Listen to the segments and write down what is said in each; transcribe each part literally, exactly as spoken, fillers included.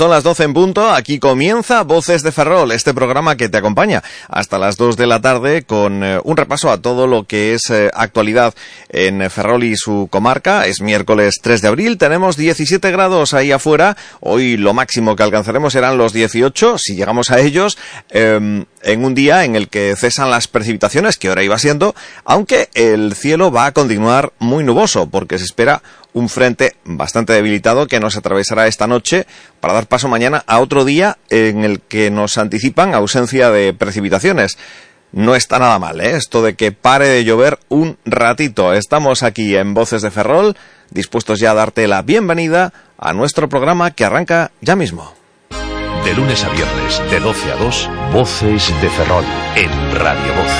Son las doce en punto, aquí comienza Voces de Ferrol, este programa que te acompaña hasta las dos de la tarde con eh, un repaso a todo lo que es eh, actualidad en Ferrol y su comarca. Es miércoles tres de abril, tenemos diecisiete grados ahí afuera, hoy lo máximo que alcanzaremos serán los dieciocho, si llegamos a ellos, eh, en un día en el que cesan las precipitaciones, que ahora iba siendo, aunque el cielo va a continuar muy nuboso, porque se espera un frente bastante debilitado que nos atravesará esta noche para dar paso mañana a otro día en el que nos anticipan ausencia de precipitaciones. No está nada mal, ¿eh? Esto de que pare de llover un ratito. Estamos aquí en Voces de Ferrol, dispuestos ya a darte la bienvenida a nuestro programa que arranca ya mismo. De lunes a viernes, de doce a dos, Voces de Ferrol, en Radio Voz.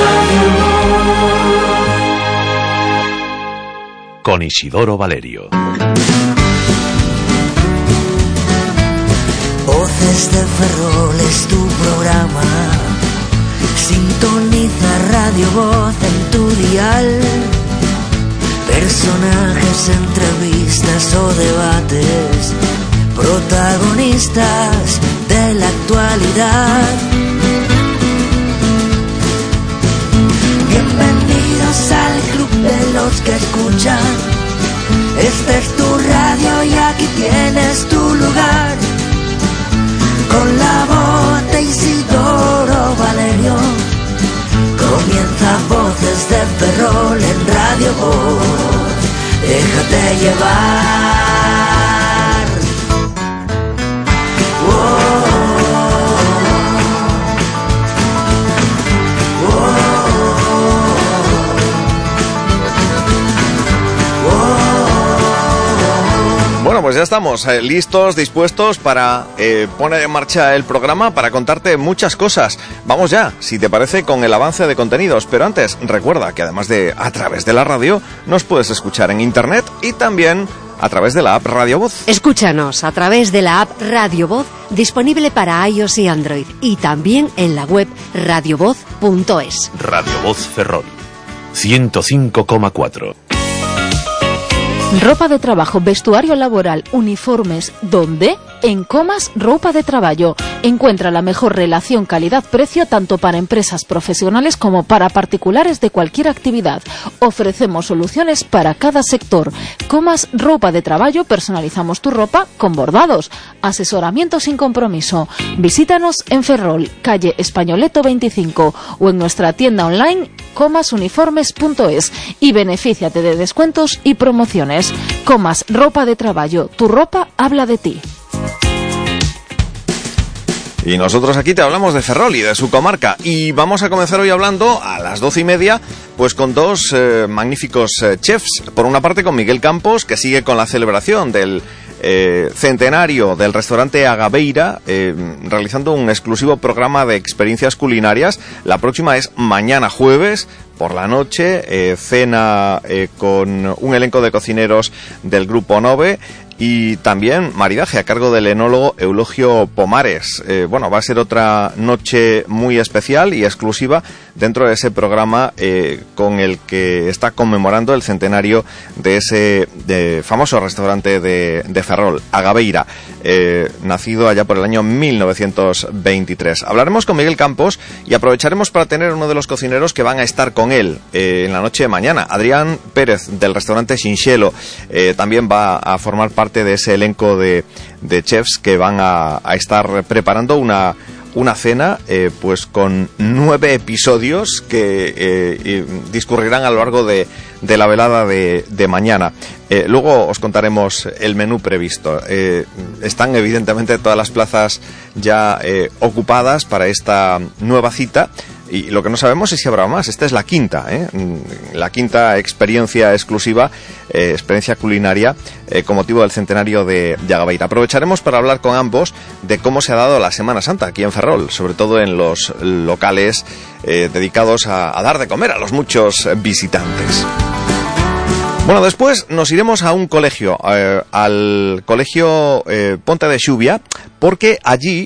Con Isidoro Valerio. Voces de Ferrol es tu programa. Sintoniza Radio Voz en tu dial. Personajes, entrevistas o debates, protagonistas de la actualidad. Bienvenidos al club de los que escuchan. Esta es tu radio y aquí tienes tu lugar. Con la voz de Isidoro Valerio comienza Voces de Ferrol en Radio Voz. Déjate llevar. Oh. Bueno, pues ya estamos eh, listos, dispuestos para eh, poner en marcha el programa, para contarte muchas cosas. Vamos ya, si te parece, con el avance de contenidos. Pero antes, recuerda que además de a través de la radio, nos puedes escuchar en internet y también a través de la app Radio Voz. Escúchanos a través de la app Radio Voz, disponible para iOS y Android, y también en la web radiovoz punto es. Radio Voz Ferrol, ciento cinco coma cuatro. Ropa de trabajo, vestuario laboral, uniformes, ¿dónde? En Comas Roupa de Traballo. Encuentra la mejor relación calidad-precio tanto para empresas profesionales como para particulares de cualquier actividad. Ofrecemos soluciones para cada sector. Comas Roupa de Traballo, personalizamos tu ropa con bordados. Asesoramiento sin compromiso. Visítanos en Ferrol, calle Españoleto veinticinco, o en nuestra tienda online comas uniformes punto es y benefíciate de descuentos y promociones. Comas Ropa de Traballo, tu ropa habla de ti. Y nosotros aquí te hablamos de Ferrol y de su comarca. Y vamos a comenzar hoy hablando a las doce y media, pues con dos eh, magníficos eh, chefs. Por una parte con Miguel Campos, que sigue con la celebración del eh, centenario del restaurante Agaveira, eh, realizando un exclusivo programa de experiencias culinarias. La próxima es mañana jueves, por la noche, eh, cena eh, con un elenco de cocineros del Grupo Nove. Y también maridaje a cargo del enólogo Eulogio Pomares. Eh, bueno, va a ser otra noche muy especial y exclusiva dentro de ese programa eh, con el que está conmemorando el centenario de ese de famoso restaurante de, de Ferrol, Agaveira, eh, nacido allá por el año mil novecientos veintitrés. Hablaremos con Miguel Campos y aprovecharemos para tener uno de los cocineros que van a estar con él eh, en la noche de mañana. Adrián Pérez, del restaurante Xinxelo, eh, también va a formar parte de ese elenco de, de chefs que van a, a estar preparando una, una cena eh, pues con nueve episodios que eh, discurrirán a lo largo de, de la velada de, de mañana. Eh, luego os contaremos el menú previsto. Eh, están evidentemente todas las plazas ya eh, ocupadas para esta nueva cita. Y lo que no sabemos es si habrá más. Esta es la quinta, ¿eh? La quinta experiencia exclusiva, eh, experiencia culinaria, eh, con motivo del centenario de, de Agaveira. Aprovecharemos para hablar con ambos de cómo se ha dado la Semana Santa aquí en Ferrol, sobre todo en los locales eh, dedicados a, a dar de comer a los muchos visitantes. Bueno, después nos iremos a un colegio, eh, al colegio eh, Ponte de Xubia, porque allí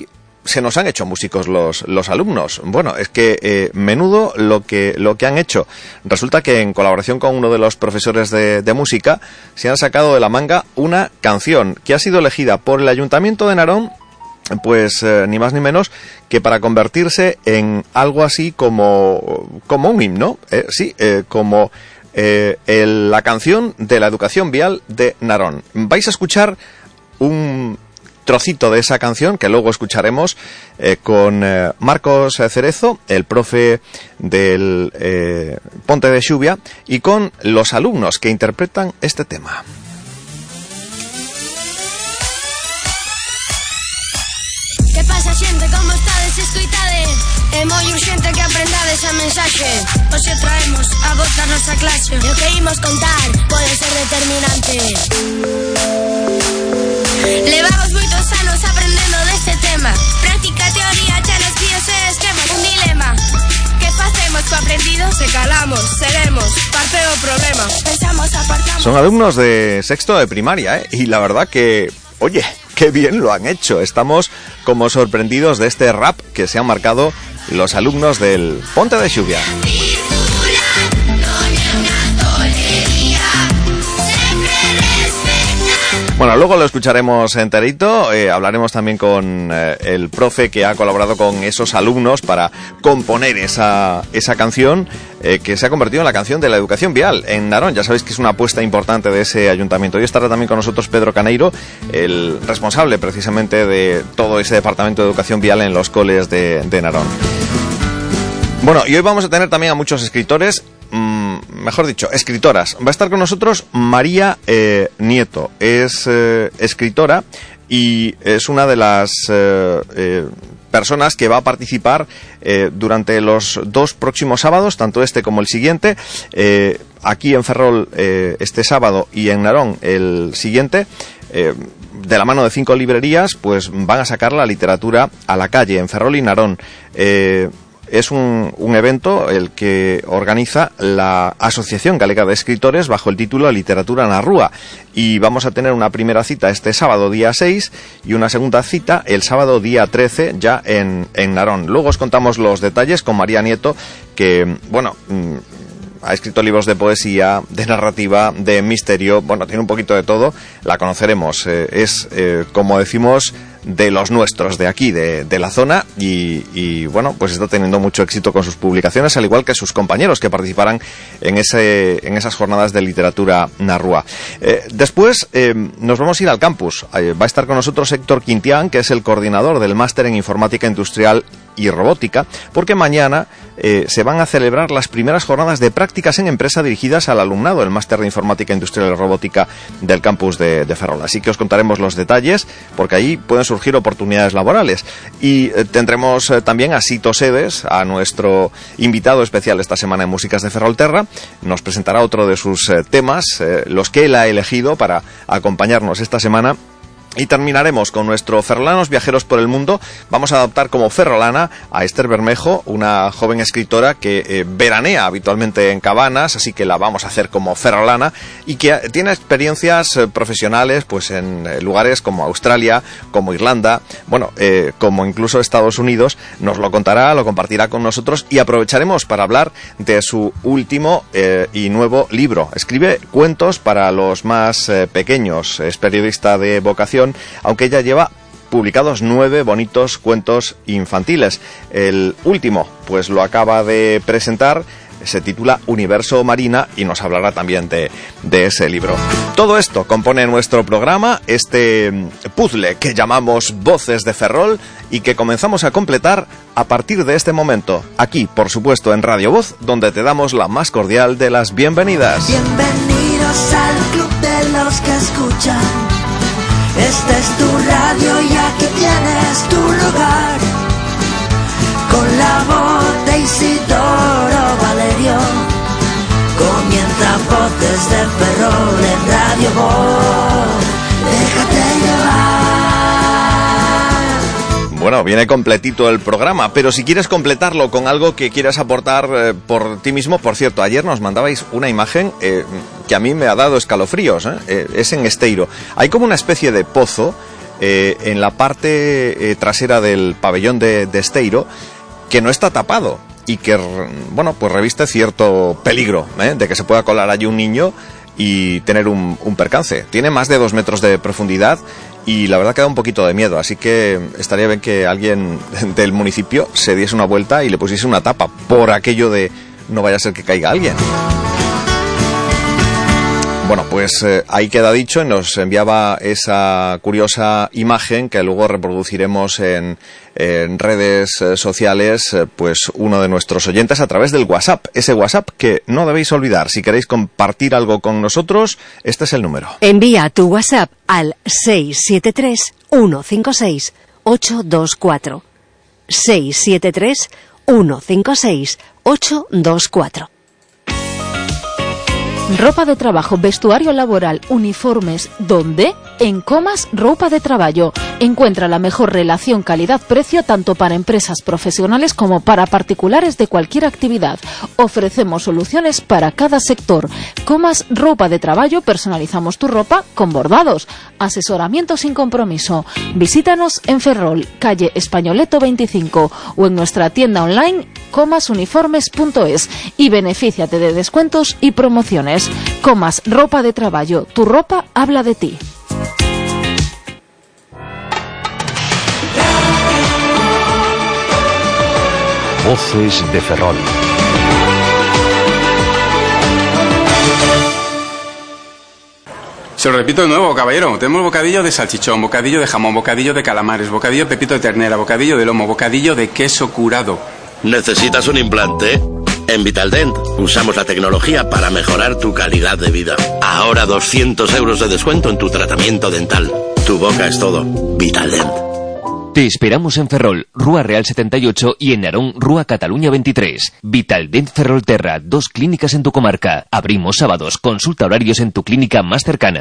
se nos han hecho músicos los, los alumnos. Bueno, es que eh, menudo lo que, lo que han hecho. Resulta que en colaboración con uno de los profesores de, de música se han sacado de la manga una canción que ha sido elegida por el Ayuntamiento de Narón, pues eh, ni más ni menos que para convertirse en algo así como, como un himno, eh, sí, eh, como eh, el, la canción de la educación vial de Narón. Vais a escuchar un trocito de esa canción que luego escucharemos eh, con eh, Marcos Cerezo, el profe del eh, Ponte de Xuvia, y con los alumnos que interpretan este tema. Que pasa, xente, como estades? Escoitade, é moi urxente que aprendades a mensaxe. Hoxe traemos a voz da nosa clase, e o que imos contar pode ser determinante. Levamos moitos anos aprendendo deste tema, práctica, teoría, xa nos guíos e esquemas. Un dilema, que facemos co aprendido? Se calamos, seremos parte do problema. Pensamos, apartamos. Son alumnos de sexto de primaria, ¿eh? Y la verdad que, oye, qué bien lo han hecho. Estamos como sorprendidos de este rap que se han marcado los alumnos del Ponte de Xuvia. Bueno, luego lo escucharemos enterito, eh, hablaremos también con eh, el profe que ha colaborado con esos alumnos para componer esa, esa canción eh, que se ha convertido en la canción de la educación vial en Narón. Ya sabéis que es una apuesta importante de ese ayuntamiento. Hoy estará también con nosotros Pedro Caneiro, el responsable precisamente de todo ese departamento de educación vial en los coles de, de Narón. Bueno, y hoy vamos a tener también a muchos escritores, mmm, mejor dicho, escritoras. Va a estar con nosotros María eh, Nieto. Es eh, escritora y es una de las eh, eh, personas que va a participar eh, durante los dos próximos sábados, tanto este como el siguiente, eh, aquí en Ferrol eh, este sábado y en Narón el siguiente. Eh, de la mano de cinco librerías, pues van a sacar la literatura a la calle en Ferrol y Narón. Eh, Es un, un evento el que organiza la Asociación Galega de Escritores bajo el título Literatura na Rúa, y vamos a tener una primera cita este sábado día seis y una segunda cita el sábado día trece ya en, en Narón. Luego os contamos los detalles con María Nieto, que, bueno, ha escrito libros de poesía, de narrativa, de misterio, bueno, tiene un poquito de todo, la conoceremos, eh, es, eh, como decimos, de los nuestros, de aquí, de, de la zona, y, y bueno, pues está teniendo mucho éxito con sus publicaciones, al igual que sus compañeros que participarán en ese en esas jornadas de literatura na Rúa. Eh, después eh, nos vamos a ir al campus. Eh, va a estar con nosotros Héctor Quintián, que es el coordinador del máster en Informática Industrial y Robótica, porque mañana eh, se van a celebrar las primeras jornadas de prácticas en empresa dirigidas al alumnado del máster de Informática Industrial y Robótica del campus de, de Ferrol. Así que os contaremos los detalles, porque ahí pueden surgir oportunidades laborales. Y eh, tendremos eh, también a Sito Sedes, a nuestro invitado especial esta semana en Músicas de Ferrolterra. Nos presentará otro de sus eh, temas, eh, los que él ha elegido para acompañarnos esta semana. Y terminaremos con nuestro Ferrolanos Viajeros por el Mundo. Vamos a adoptar como ferrolana a Esther Bermejo, una joven escritora que eh, veranea habitualmente en Cabanas, así que la vamos a hacer como ferrolana, y que tiene experiencias eh, profesionales pues en eh, lugares como Australia, como Irlanda, bueno, eh, como incluso Estados Unidos. Nos lo contará, lo compartirá con nosotros, y aprovecharemos para hablar de su último eh, y nuevo libro. Escribe cuentos para los más eh, pequeños, es periodista de vocación, aunque ella lleva publicados nueve bonitos cuentos infantiles. El último, pues lo acaba de presentar, se titula Universo Marina, y nos hablará también de, de ese libro. Todo esto compone nuestro programa, este puzzle que llamamos Voces de Ferrol, y que comenzamos a completar a partir de este momento, aquí, por supuesto, en Radio Voz, donde te damos la más cordial de las bienvenidas. Bienvenidos al club de los que escuchan. Esta es tu radio y aquí tienes tu lugar. Con la voz de Isidoro Valerio comienza Voces de Ferrol en Radio Voz. Déjate llevar. Bueno, viene completito el programa, pero si quieres completarlo con algo que quieras aportar eh, por ti mismo, por cierto, ayer nos mandabais una imagen eh, que a mí me ha dado escalofríos, ¿eh? Eh, es en Esteiro. Hay como una especie de pozo eh, en la parte eh, trasera del pabellón de, de Esteiro, que no está tapado y que, bueno, pues reviste cierto peligro, ¿eh? de que se pueda colar allí un niño y tener un, un percance. Tiene más de dos metros de profundidad y la verdad que da un poquito de miedo, así que estaría bien que alguien del municipio se diese una vuelta y le pusiese una tapa por aquello de no vaya a ser que caiga alguien. Bueno, pues eh, ahí queda dicho, y nos enviaba esa curiosa imagen que luego reproduciremos en, en redes eh, sociales, eh, pues uno de nuestros oyentes a través del WhatsApp. Ese WhatsApp que no debéis olvidar, si queréis compartir algo con nosotros, este es el número. Envía tu WhatsApp al seis siete tres, uno cinco seis, ocho dos cuatro. seis siete tres, uno cinco seis, ocho dos cuatro. Ropa de trabajo, vestuario laboral, uniformes, ¿dónde? En Comas Ropa de Traballo. Encuentra la mejor relación calidad-precio tanto para empresas profesionales como para particulares de cualquier actividad. Ofrecemos soluciones para cada sector. Comas Ropa de Traballo, personalizamos tu ropa con bordados. Asesoramiento sin compromiso. Visítanos en Ferrol, calle Españoleto veinticinco, o en nuestra tienda online comas uniformes punto es y benefíciate de descuentos y promociones. Comas Ropa de Traballo, tu ropa habla de ti. Voces de Ferrol. Se lo repito de nuevo, caballero. Tenemos bocadillo de salchichón, bocadillo de jamón, bocadillo de calamares, bocadillo de pepito de ternera, bocadillo de lomo, bocadillo de queso curado. ¿Necesitas un implante? En Vitaldent usamos la tecnología para mejorar tu calidad de vida. Ahora doscientos euros de descuento en tu tratamiento dental. Tu boca es todo. Vitaldent. Te esperamos en Ferrol, Rúa Real setenta y ocho, y en Narón, Rúa Cataluña veintitrés. Vitaldent Ferrolterra, dos clínicas en tu comarca. Abrimos sábados. Consulta horarios en tu clínica más cercana.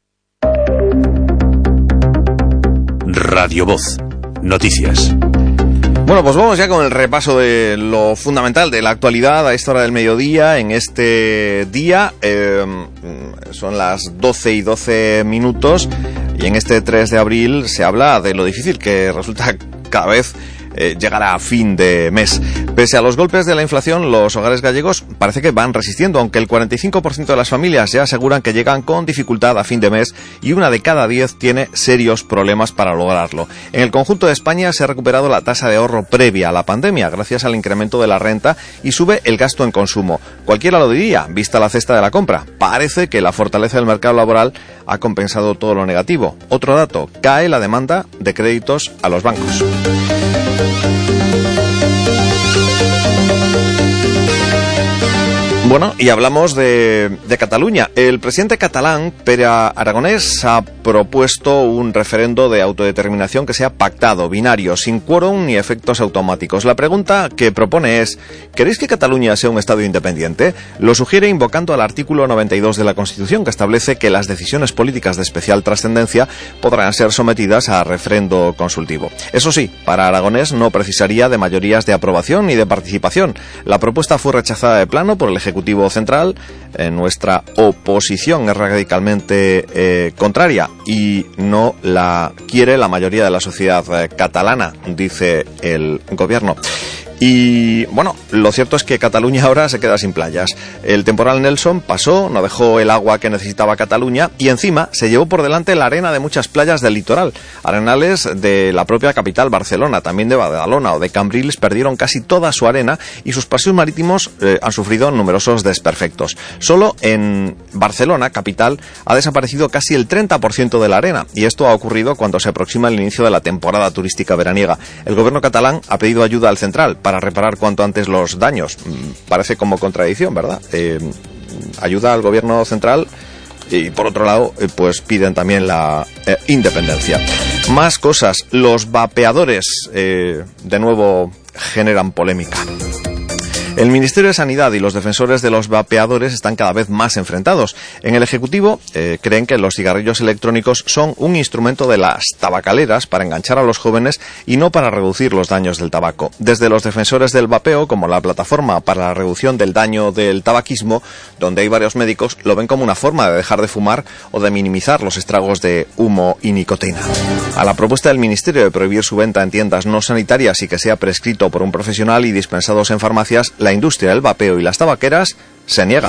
Radio Voz. Noticias. Bueno, pues vamos ya con el repaso de lo fundamental de la actualidad a esta hora del mediodía. En este día eh, son las doce y doce minutos y en este tres de abril se habla de lo difícil que resulta cada vez eh, llegar a fin de mes. Pese a los golpes de la inflación, los hogares gallegos parece que van resistiendo, aunque el cuarenta y cinco por ciento de las familias ya aseguran que llegan con dificultad a fin de mes y una de cada diez tiene serios problemas para lograrlo. En el conjunto de España se ha recuperado la tasa de ahorro previa a la pandemia gracias al incremento de la renta y sube el gasto en consumo. Cualquiera lo diría, vista la cesta de la compra. Parece que la fortaleza del mercado laboral ha compensado todo lo negativo. Otro dato, cae la demanda de créditos a los bancos. Bueno, y hablamos de, de Cataluña. El presidente catalán, Pere Aragonès, ha propuesto un referendo de autodeterminación que sea pactado, binario, sin quórum ni efectos automáticos. La pregunta que propone es, ¿queréis que Cataluña sea un Estado independiente? Lo sugiere invocando al artículo noventa y dos de la Constitución, que establece que las decisiones políticas de especial trascendencia podrán ser sometidas a referendo consultivo. Eso sí, para Aragonès no precisaría de mayorías de aprobación ni de participación. La propuesta fue rechazada de plano por el Ejecutivo Central. Eh, nuestra oposición es radicalmente eh, contraria y no la quiere la mayoría de la sociedad eh, catalana, dice el gobierno. Y bueno, lo cierto es que Cataluña ahora se queda sin playas. El temporal Nelson pasó, no dejó el agua que necesitaba Cataluña y encima se llevó por delante la arena de muchas playas del litoral. Arenales de la propia capital, Barcelona, también de Badalona o de Cambrils perdieron casi toda su arena y sus paseos marítimos eh, han sufrido numerosos desperfectos. Solo en Barcelona, capital, ha desaparecido casi el treinta por ciento de la arena y esto ha ocurrido cuando se aproxima el inicio de la temporada turística veraniega. El gobierno catalán ha pedido ayuda al central para reparar cuanto antes los daños. Parece como contradicción, ¿verdad? Eh, ayuda al gobierno central y por otro lado eh, pues piden también la eh, independencia. Más cosas. Los vapeadores eh, de nuevo generan polémica. El Ministerio de Sanidad y los defensores de los vapeadores están cada vez más enfrentados. En el Ejecutivo eh, creen que los cigarrillos electrónicos son un instrumento de las tabacaleras para enganchar a los jóvenes y no para reducir los daños del tabaco. Desde los defensores del vapeo, como la Plataforma para la Reducción del Daño del Tabaquismo, donde hay varios médicos, lo ven como una forma de dejar de fumar o de minimizar los estragos de humo y nicotina. A la propuesta del Ministerio de prohibir su venta en tiendas no sanitarias y que sea prescrito por un profesional y dispensados en farmacias, la industria del vapeo y las tabaqueras se niegan.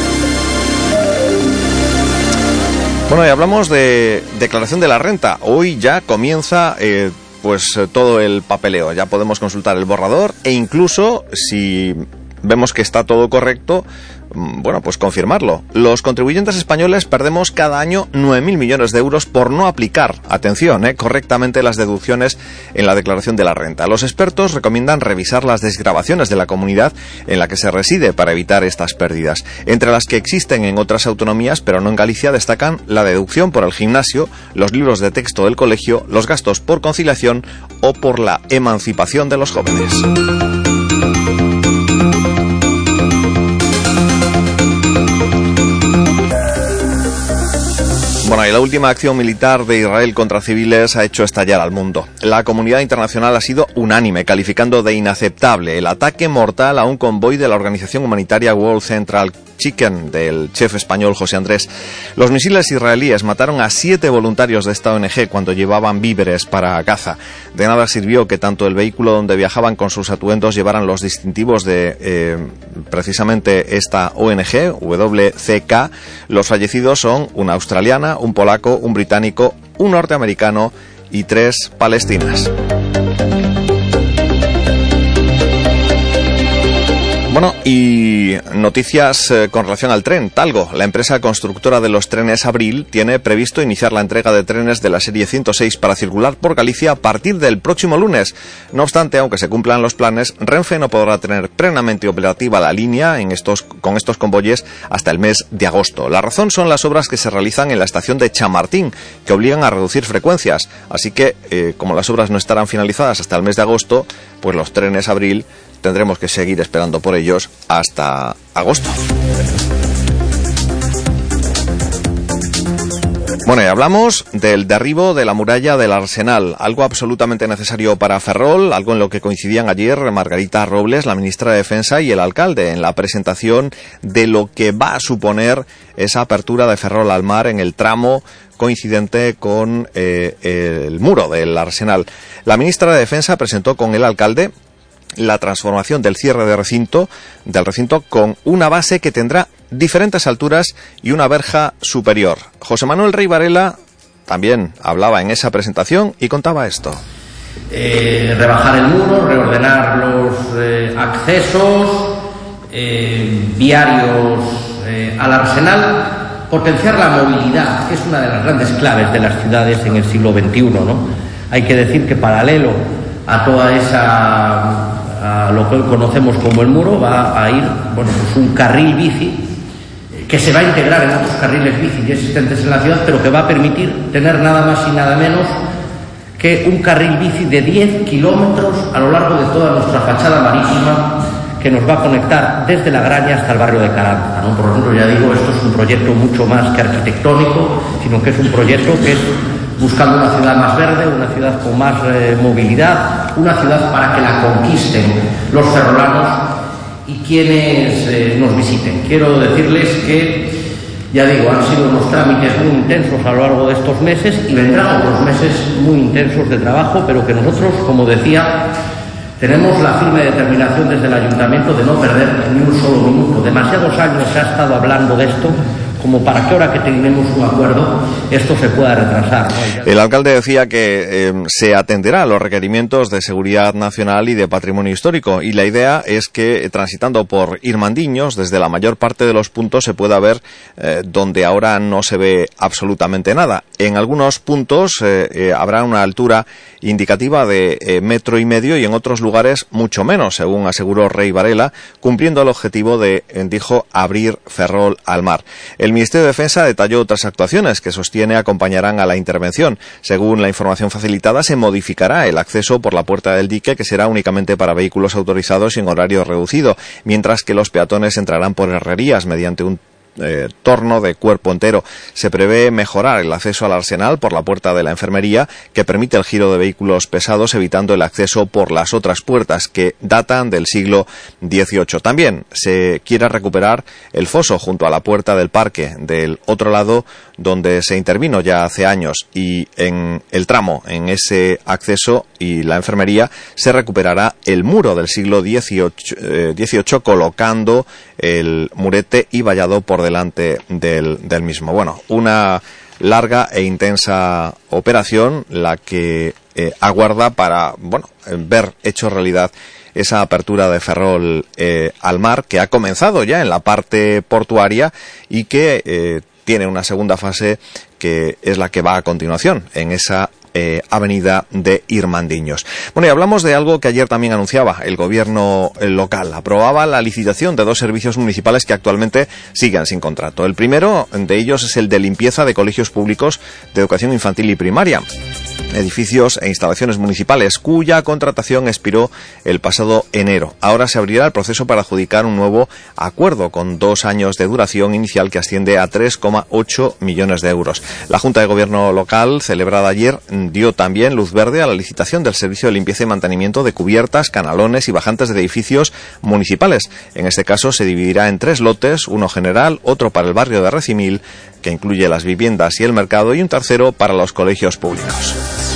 Bueno, y hablamos de declaración de la renta. Hoy ya comienza eh, pues todo el papeleo. Ya podemos consultar el borrador e incluso si vemos que está todo correcto, bueno, pues confirmarlo. Los contribuyentes españoles perdemos cada año nueve mil millones de euros por no aplicar, atención, eh, correctamente las deducciones en la declaración de la renta. Los expertos recomiendan revisar las desgravaciones de la comunidad en la que se reside para evitar estas pérdidas. Entre las que existen en otras autonomías, pero no en Galicia, destacan la deducción por el gimnasio, los libros de texto del colegio, los gastos por conciliación o por la emancipación de los jóvenes. Bueno, y la última acción militar de Israel contra civiles ha hecho estallar al mundo. La comunidad internacional ha sido unánime, calificando de inaceptable el ataque mortal a un convoy de la organización humanitaria World Central Chicken del chef español José Andrés. Los misiles israelíes mataron a siete voluntarios de esta O N G cuando llevaban víveres para Gaza. De nada sirvió que tanto el vehículo donde viajaban con sus atuendos llevaran los distintivos de eh, precisamente esta O N G, W C K. Los fallecidos son una australiana, un polaco, un británico, un norteamericano y tres palestinas. Bueno, y noticias eh, con relación al tren. Talgo, la empresa constructora de los trenes Abril, tiene previsto iniciar la entrega de trenes de la serie ciento seis para circular por Galicia a partir del próximo lunes. No obstante, aunque se cumplan los planes, Renfe no podrá tener plenamente operativa la línea en estos, con estos convoyes hasta el mes de agosto. La razón son las obras que se realizan en la estación de Chamartín, que obligan a reducir frecuencias. Así que, eh, como las obras no estarán finalizadas hasta el mes de agosto, pues los trenes Abril tendremos que seguir esperando por ellos hasta agosto. Bueno, y hablamos del derribo de la muralla del Arsenal, algo absolutamente necesario para Ferrol, algo en lo que coincidían ayer Margarita Robles, la ministra de Defensa, y el alcalde en la presentación de lo que va a suponer esa apertura de Ferrol al mar en el tramo coincidente con eh, el muro del Arsenal. La ministra de Defensa presentó con el alcalde la transformación del cierre de recinto, del recinto con una base que tendrá diferentes alturas y una verja superior. José Manuel Rey Varela también hablaba en esa presentación y contaba esto. Eh, rebajar el muro, reordenar los eh, accesos eh, viarios eh, al Arsenal, potenciar la movilidad, que es una de las grandes claves de las ciudades en el siglo veintiuno, ¿no? Hay que decir que paralelo a toda esa, a lo que hoy conocemos como el muro, va a ir, bueno, pues un carril bici que se va a integrar en otros carriles bici ya existentes en la ciudad, pero que va a permitir tener nada más y nada menos que un carril bici de diez kilómetros a lo largo de toda nuestra fachada marítima, que nos va a conectar desde La Graña hasta el barrio de Carranza, ¿no? Por lo tanto, ya digo, esto es un proyecto mucho más que arquitectónico, sino que es un proyecto que es buscando una ciudad más verde, una ciudad con más eh, movilidad, una ciudad para que la conquisten los ferrolanos y quienes eh, nos visiten. Quiero decirles que, ya digo, han sido unos trámites muy intensos a lo largo de estos meses y vendrán otros meses muy intensos de trabajo, pero que nosotros, como decía, tenemos la firme determinación desde el Ayuntamiento de no perder ni un solo minuto. Demasiados años se ha estado hablando de esto como para que ahora que tenemos un acuerdo esto se pueda retrasar, ¿no? El alcalde decía que eh, se atenderá a los requerimientos de seguridad nacional y de patrimonio histórico, y la idea es que transitando por Irmandiños, desde la mayor parte de los puntos se pueda ver eh, donde ahora no se ve absolutamente nada. En algunos puntos eh, eh, habrá una altura indicativa de eh, metro y medio y en otros lugares mucho menos, según aseguró Rey Varela, cumpliendo el objetivo de, eh, dijo, abrir Ferrol al mar. El Ministerio de Defensa detalló otras actuaciones que sostiene acompañarán a la intervención. Según la información facilitada, se modificará el acceso por la puerta del dique, que será únicamente para vehículos autorizados y en horario reducido, mientras que los peatones entrarán por herrerías mediante un Eh, torno de cuerpo entero. Se prevé mejorar el acceso al Arsenal por la puerta de la enfermería, que permite el giro de vehículos pesados, evitando el acceso por las otras puertas que datan del siglo dieciocho. También se quiere recuperar el foso junto a la puerta del parque del otro lado, donde se intervino ya hace años, y en el tramo, en ese acceso y la enfermería, se recuperará el muro del siglo dieciocho, eh, dieciocho, colocando el murete y vallado por delante del, del mismo. Bueno, una larga e intensa operación la que eh, aguarda para, bueno, ver hecho realidad esa apertura de Ferrol eh, al mar, que ha comenzado ya en la parte portuaria y que eh, tiene una segunda fase que es la que va a continuación en esa Eh, avenida de Irmandiños. Bueno, y hablamos de algo que ayer también anunciaba el gobierno local. Aprobaba la licitación de dos servicios municipales que actualmente siguen sin contrato. El primero de ellos es el de limpieza de colegios públicos de educación infantil y primaria, edificios e instalaciones municipales, cuya contratación expiró el pasado enero. Ahora se abrirá el proceso para adjudicar un nuevo acuerdo con dos años de duración inicial que asciende a tres coma ocho millones de euros. La Junta de Gobierno local, celebrada ayer, dio también luz verde a la licitación del servicio de limpieza y mantenimiento de cubiertas, canalones y bajantes de edificios municipales. En este caso se dividirá en tres lotes, uno general, otro para el barrio de Recimil, que incluye las viviendas y el mercado, y un tercero para los colegios públicos.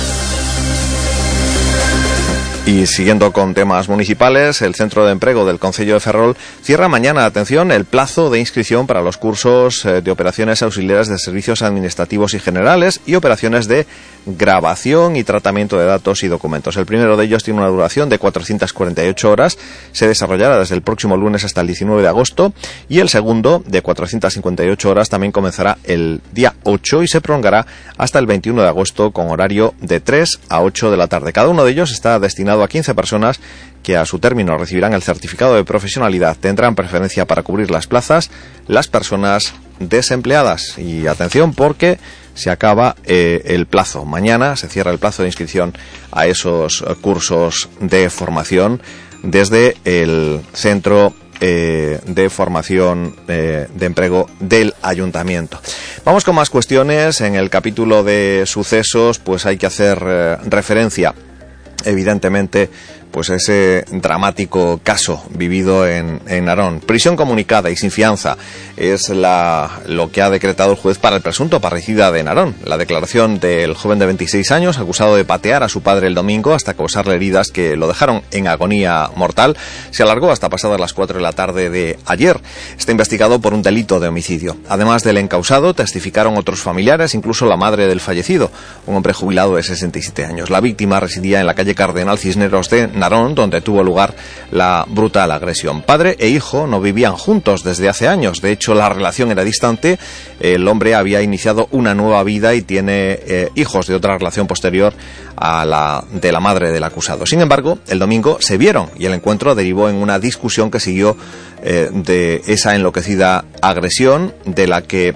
Y siguiendo con temas municipales, el Centro de Emprego del Concello de Ferrol cierra mañana, atención, el plazo de inscripción para los cursos de operaciones auxiliares de servicios administrativos y generales y operaciones de grabación y tratamiento de datos y documentos. El primero de ellos tiene una duración de cuatrocientas cuarenta y ocho horas, se desarrollará desde el próximo lunes hasta el diecinueve de agosto, y el segundo, de cuatrocientas cincuenta y ocho horas, también comenzará el día ocho y se prolongará hasta el veintiuno de agosto con horario de tres a ocho de la tarde. Cada uno de ellos está destinado a quince personas que a su término recibirán el certificado de profesionalidad. Tendrán preferencia para cubrir las plazas las personas desempleadas. Y atención, porque se acaba eh, el plazo. Mañana se cierra el plazo de inscripción a esos eh, cursos de formación desde el Centro eh, de Formación eh, de Empleo del Ayuntamiento. Vamos con más cuestiones. En el capítulo de sucesos, pues hay que hacer eh, referencia, evidentemente, pues ese dramático caso vivido en, en Narón. Prisión comunicada y sin fianza es la, lo que ha decretado el juez para el presunto parricida de Narón. La declaración del joven de veintiséis años, acusado de patear a su padre el domingo hasta causarle heridas que lo dejaron en agonía mortal, se alargó hasta pasadas las cuatro de la tarde de ayer. Está investigado por un delito de homicidio. Además del encausado, testificaron otros familiares, incluso la madre del fallecido, un hombre jubilado de sesenta y siete años. La víctima residía en la calle Cardenal Cisneros de Narón, donde tuvo lugar la brutal agresión. Padre e hijo no vivían juntos desde hace años. De hecho, la relación era distante. El hombre había iniciado una nueva vida y tiene eh, hijos de otra relación posterior a la de la madre del acusado. Sin embargo, el domingo se vieron y el encuentro derivó en una discusión que siguió eh, de esa enloquecida agresión, de la que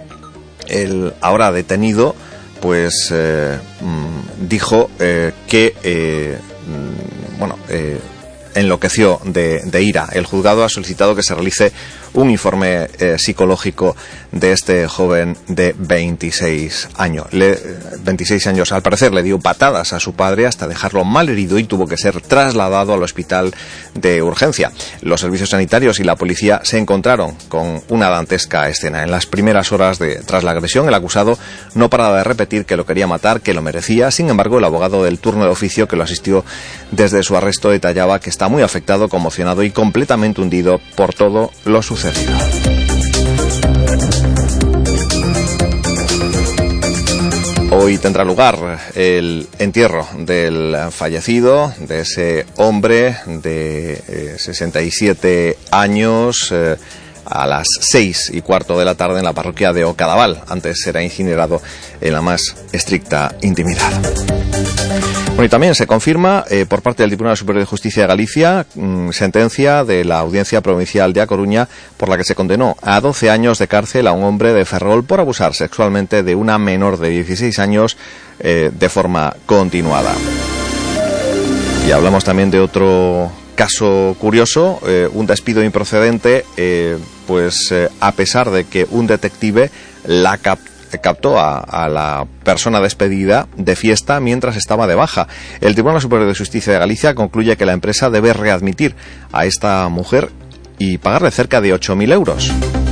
el ahora detenido pues eh, dijo eh, que eh, bueno, eh, enloqueció de, de ira. El juzgado ha solicitado que se realice un informe eh, psicológico de este joven de veintiséis años. Le, veintiséis años, al parecer, le dio patadas a su padre hasta dejarlo mal herido y tuvo que ser trasladado al hospital de urgencia. Los servicios sanitarios y la policía se encontraron con una dantesca escena. En las primeras horas de tras la agresión, el acusado no paraba de repetir que lo quería matar, que lo merecía. Sin embargo, el abogado del turno de oficio que lo asistió desde su arresto detallaba que está muy afectado, conmocionado y completamente hundido por todo lo sucedido. Hoy tendrá lugar el entierro del fallecido, de ese hombre de eh, sesenta y siete años, eh, a las seis y cuarto de la tarde en la parroquia de Ocadaval. Antes será incinerado en la más estricta intimidad. Bueno, Bueno, y también se confirma eh, por parte del Tribunal Superior de Justicia de Galicia mmm, sentencia de la Audiencia Provincial de A Coruña por la que se condenó a doce años de cárcel a un hombre de Ferrol por abusar sexualmente de una menor de dieciséis años eh, de forma continuada. Y hablamos también de otro caso curioso, eh, un despido improcedente, eh, pues eh, a pesar de que un detective la captó captó a, a la persona despedida de fiesta mientras estaba de baja. El Tribunal Superior de Justicia de Galicia concluye que la empresa debe readmitir a esta mujer y pagarle cerca de ocho mil euros.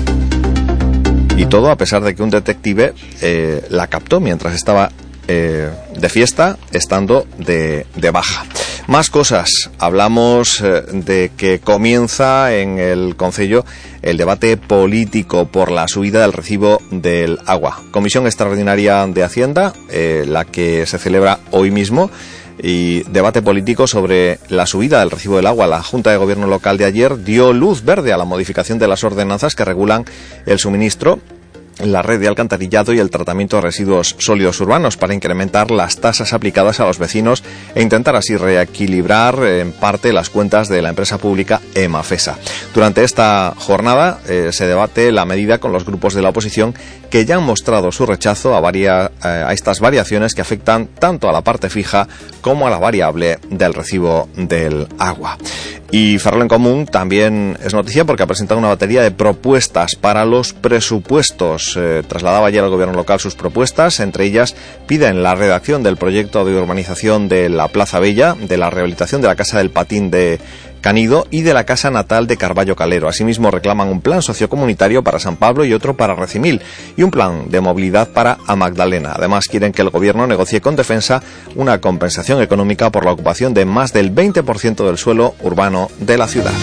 Y todo a pesar de que un detective eh, la captó mientras estaba eh, de fiesta, estando de, de baja. Más cosas. Hablamos eh, de que comienza en el Concello el debate político por la subida del recibo del agua. Comisión Extraordinaria de Hacienda, eh, la que se celebra hoy mismo, y debate político sobre la subida del recibo del agua. La Junta de Gobierno local de ayer dio luz verde a la modificación de las ordenanzas que regulan el suministro, la red de alcantarillado y el tratamiento de residuos sólidos urbanos para incrementar las tasas aplicadas a los vecinos e intentar así reequilibrar en parte las cuentas de la empresa pública Emafesa. Durante esta jornada eh, se debate la medida con los grupos de la oposición que ya han mostrado su rechazo a, varia, eh, a estas variaciones que afectan tanto a la parte fija como a la variable del recibo del agua. Y Ferrol en Común también es noticia porque ha presentado una batería de propuestas para los presupuestos. Eh, trasladaba ayer al gobierno local sus propuestas, entre ellas piden la redacción del proyecto de urbanización de la Plaza Bella, de la rehabilitación de la Casa del Patín de Canido y de la casa natal de Carballo Calero. Asimismo reclaman un plan sociocomunitario para San Pablo y otro para Recimil y un plan de movilidad para A Magdalena. Además quieren que el gobierno negocie con Defensa una compensación económica por la ocupación de más del veinte por ciento del suelo urbano de la ciudad.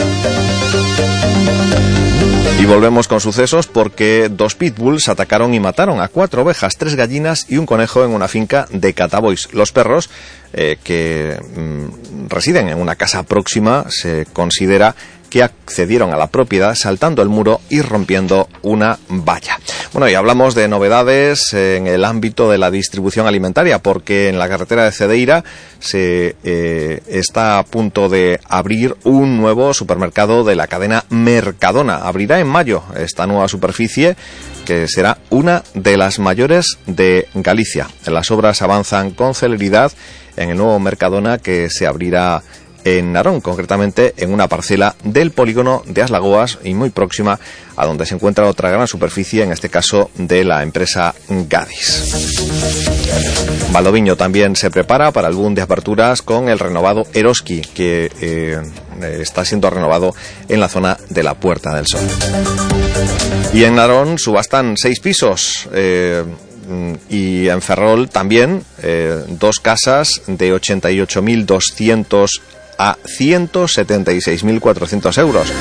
Y volvemos con sucesos porque dos pitbulls atacaron y mataron a cuatro ovejas, tres gallinas y un conejo en una finca de Catabois. Los perros eh, que mm, residen en una casa próxima se considera que accedieron a la propiedad saltando el muro y rompiendo una valla. Bueno, y hablamos de novedades en el ámbito de la distribución alimentaria, porque en la carretera de Cedeira se eh, está a punto de abrir un nuevo supermercado de la cadena Mercadona. Abrirá en mayo esta nueva superficie, que será una de las mayores de Galicia. Las obras avanzan con celeridad en el nuevo Mercadona que se abrirá en Narón, concretamente en una parcela del polígono de Aslagoas y muy próxima a donde se encuentra otra gran superficie, en este caso de la empresa Gadis. Valdoviño también se prepara para el boom de aperturas con el renovado Eroski, que eh, está siendo renovado en la zona de la Puerta del Sol. Y en Narón subastan seis pisos. Eh, y en Ferrol también eh, dos casas de ochenta y ocho mil doscientos a ciento setenta y seis mil cuatrocientos euros.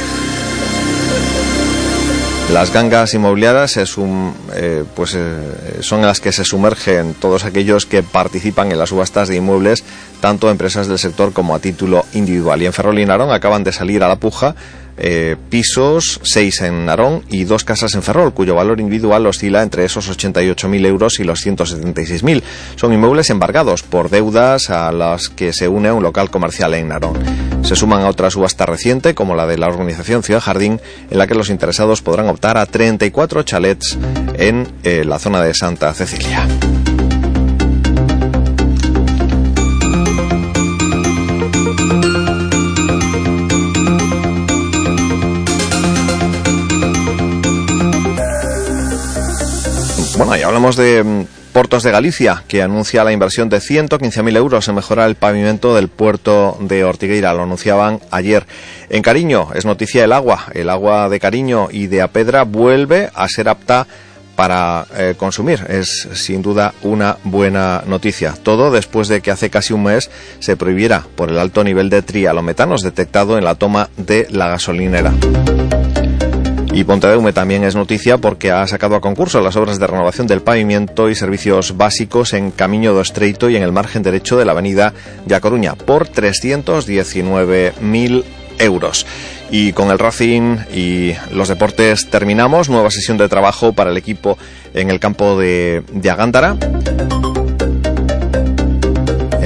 Las gangas inmobiliarias es un, eh, pues, eh, son las que se sumergen todos aquellos que participan en las subastas de inmuebles, tanto empresas del sector como a título individual. Y en Ferrol y Narón acaban de salir a la puja eh, pisos, seis en Narón y dos casas en Ferrol, cuyo valor individual oscila entre esos ochenta y ocho mil euros y los ciento setenta y seis mil. Son inmuebles embargados por deudas a las que se une un local comercial en Narón. Se suman a otra subasta reciente, como la de la organización Ciudad Jardín, en la que los interesados podrán optar a treinta y cuatro chalets en eh, la zona de Santa Cecilia. Bueno, y hablamos de Portos de Galicia, que anuncia la inversión de ciento quince mil euros en mejorar el pavimento del puerto de Ortigueira. Lo anunciaban ayer. En Cariño es noticia el agua. El agua de Cariño y de Apedra vuelve a ser apta para eh, consumir. Es sin duda una buena noticia. Todo después de que hace casi un mes se prohibiera por el alto nivel de trialometanos detectado en la toma de la gasolinera. Y Pontedeume también es noticia porque ha sacado a concurso las obras de renovación del pavimento y servicios básicos en Camiño do Estreito y en el margen derecho de la avenida de A Coruña por trescientos diecinueve mil euros. Y con el Racing y los deportes terminamos. Nueva sesión de trabajo para el equipo en el campo de, de Agándara.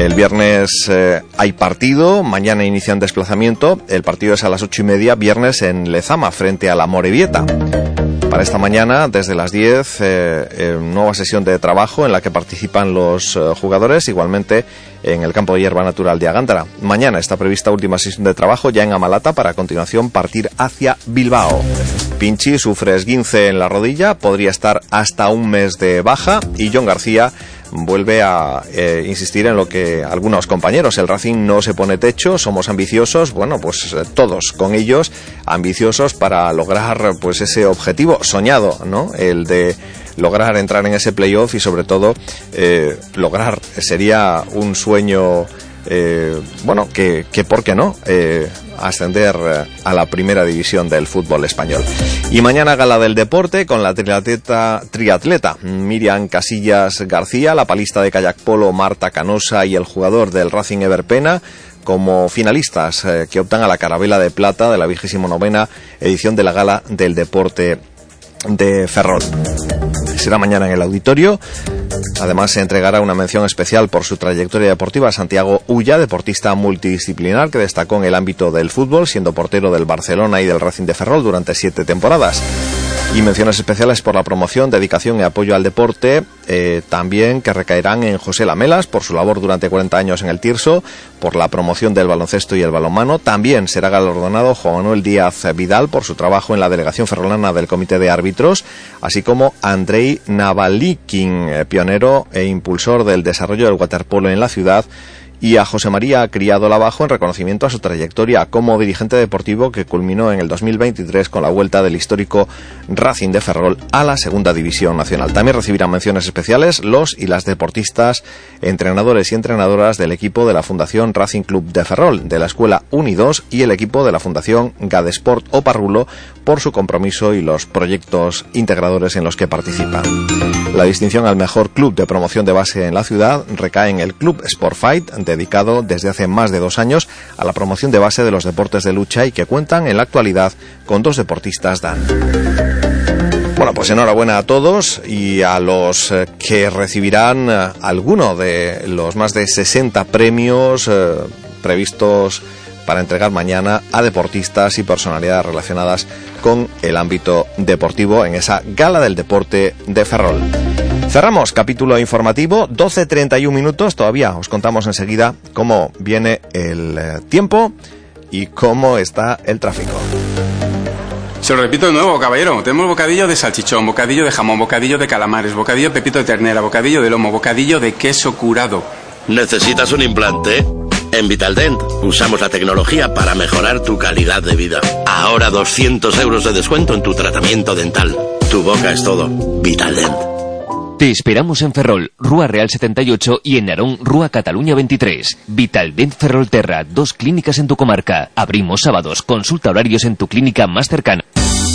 El viernes eh, hay partido, mañana inician desplazamiento, el partido es a las ocho y media, viernes en Lezama, frente a la Morevieta. Para esta mañana, desde las diez, eh, eh, nueva sesión de trabajo en la que participan los eh, jugadores, igualmente en el campo de hierba natural de Agándara. Mañana está prevista última sesión de trabajo ya en Amalata para a continuación partir hacia Bilbao. Pinchi sufre esguince en la rodilla, podría estar hasta un mes de baja, y John García vuelve a eh, insistir en lo que algunos compañeros: el Racing no se pone techo, somos ambiciosos, bueno, pues eh, todos con ellos ambiciosos para lograr pues ese objetivo soñado, ¿no? El de lograr entrar en ese playoff y sobre todo eh, lograr, sería un sueño, eh, bueno, que, que por qué no, eh, ascender a la primera división del fútbol español. Y mañana gala del deporte con la triatleta, triatleta Miriam Casillas García, la palista de kayak polo Marta Canosa y el jugador del Racing Ever Pena como finalistas eh, que optan a la carabela de plata de la vigésimo novena edición de la gala del deporte de Ferrol. Será mañana en el auditorio. Además se entregará una mención especial por su trayectoria deportiva a Santiago Ulla, deportista multidisciplinar que destacó en el ámbito del fútbol, siendo portero del Barcelona y del Racing de Ferrol durante siete temporadas. Y menciones especiales por la promoción, dedicación y apoyo al deporte, eh, también que recaerán en José Lamelas por su labor durante cuarenta años en el Tirso, por la promoción del baloncesto y el balonmano. También será galardonado Juan Manuel Díaz Vidal por su trabajo en la delegación ferrolana del Comité de Árbitros, así como Andrei Navalikin, eh, pionero e impulsor del desarrollo del waterpolo en la ciudad, y a José María Criado Lavajo en reconocimiento a su trayectoria como dirigente deportivo que culminó en el dos mil veintitrés con la vuelta del histórico Racing de Ferrol a la Segunda División Nacional. También recibirán menciones especiales los y las deportistas, entrenadores y entrenadoras del equipo de la Fundación Racing Club de Ferrol, de la Escuela Unidos y el equipo de la Fundación Gadesport Oparrulo por su compromiso y los proyectos integradores en los que participan. La distinción al mejor club de promoción de base en la ciudad recae en el Club Sport Fight, dedicado desde hace más de dos años a la promoción de base de los deportes de lucha y que cuentan en la actualidad con dos deportistas dan. Bueno, pues enhorabuena a todos y a los eh, que recibirán eh, alguno de los más de sesenta premios eh, previstos para entregar mañana a deportistas y personalidades relacionadas con el ámbito deportivo en esa Gala del Deporte de Ferrol. Cerramos capítulo informativo, doce treinta y un minutos, todavía os contamos enseguida cómo viene el eh, tiempo y cómo está el tráfico. Se lo repito de nuevo, caballero. Tenemos bocadillo de salchichón, bocadillo de jamón, bocadillo de calamares, bocadillo de pepito de ternera, bocadillo de lomo, bocadillo de queso curado. ¿Necesitas un implante? En Vitaldent usamos la tecnología para mejorar tu calidad de vida. Ahora doscientos euros de descuento en tu tratamiento dental. Tu boca es todo. Vitaldent. Te esperamos en Ferrol, Rúa Real setenta y ocho y en Narón, Rúa Cataluña veintitrés. Vitaldent Ferrolterra, dos clínicas en tu comarca. Abrimos sábados, consulta horarios en tu clínica más cercana.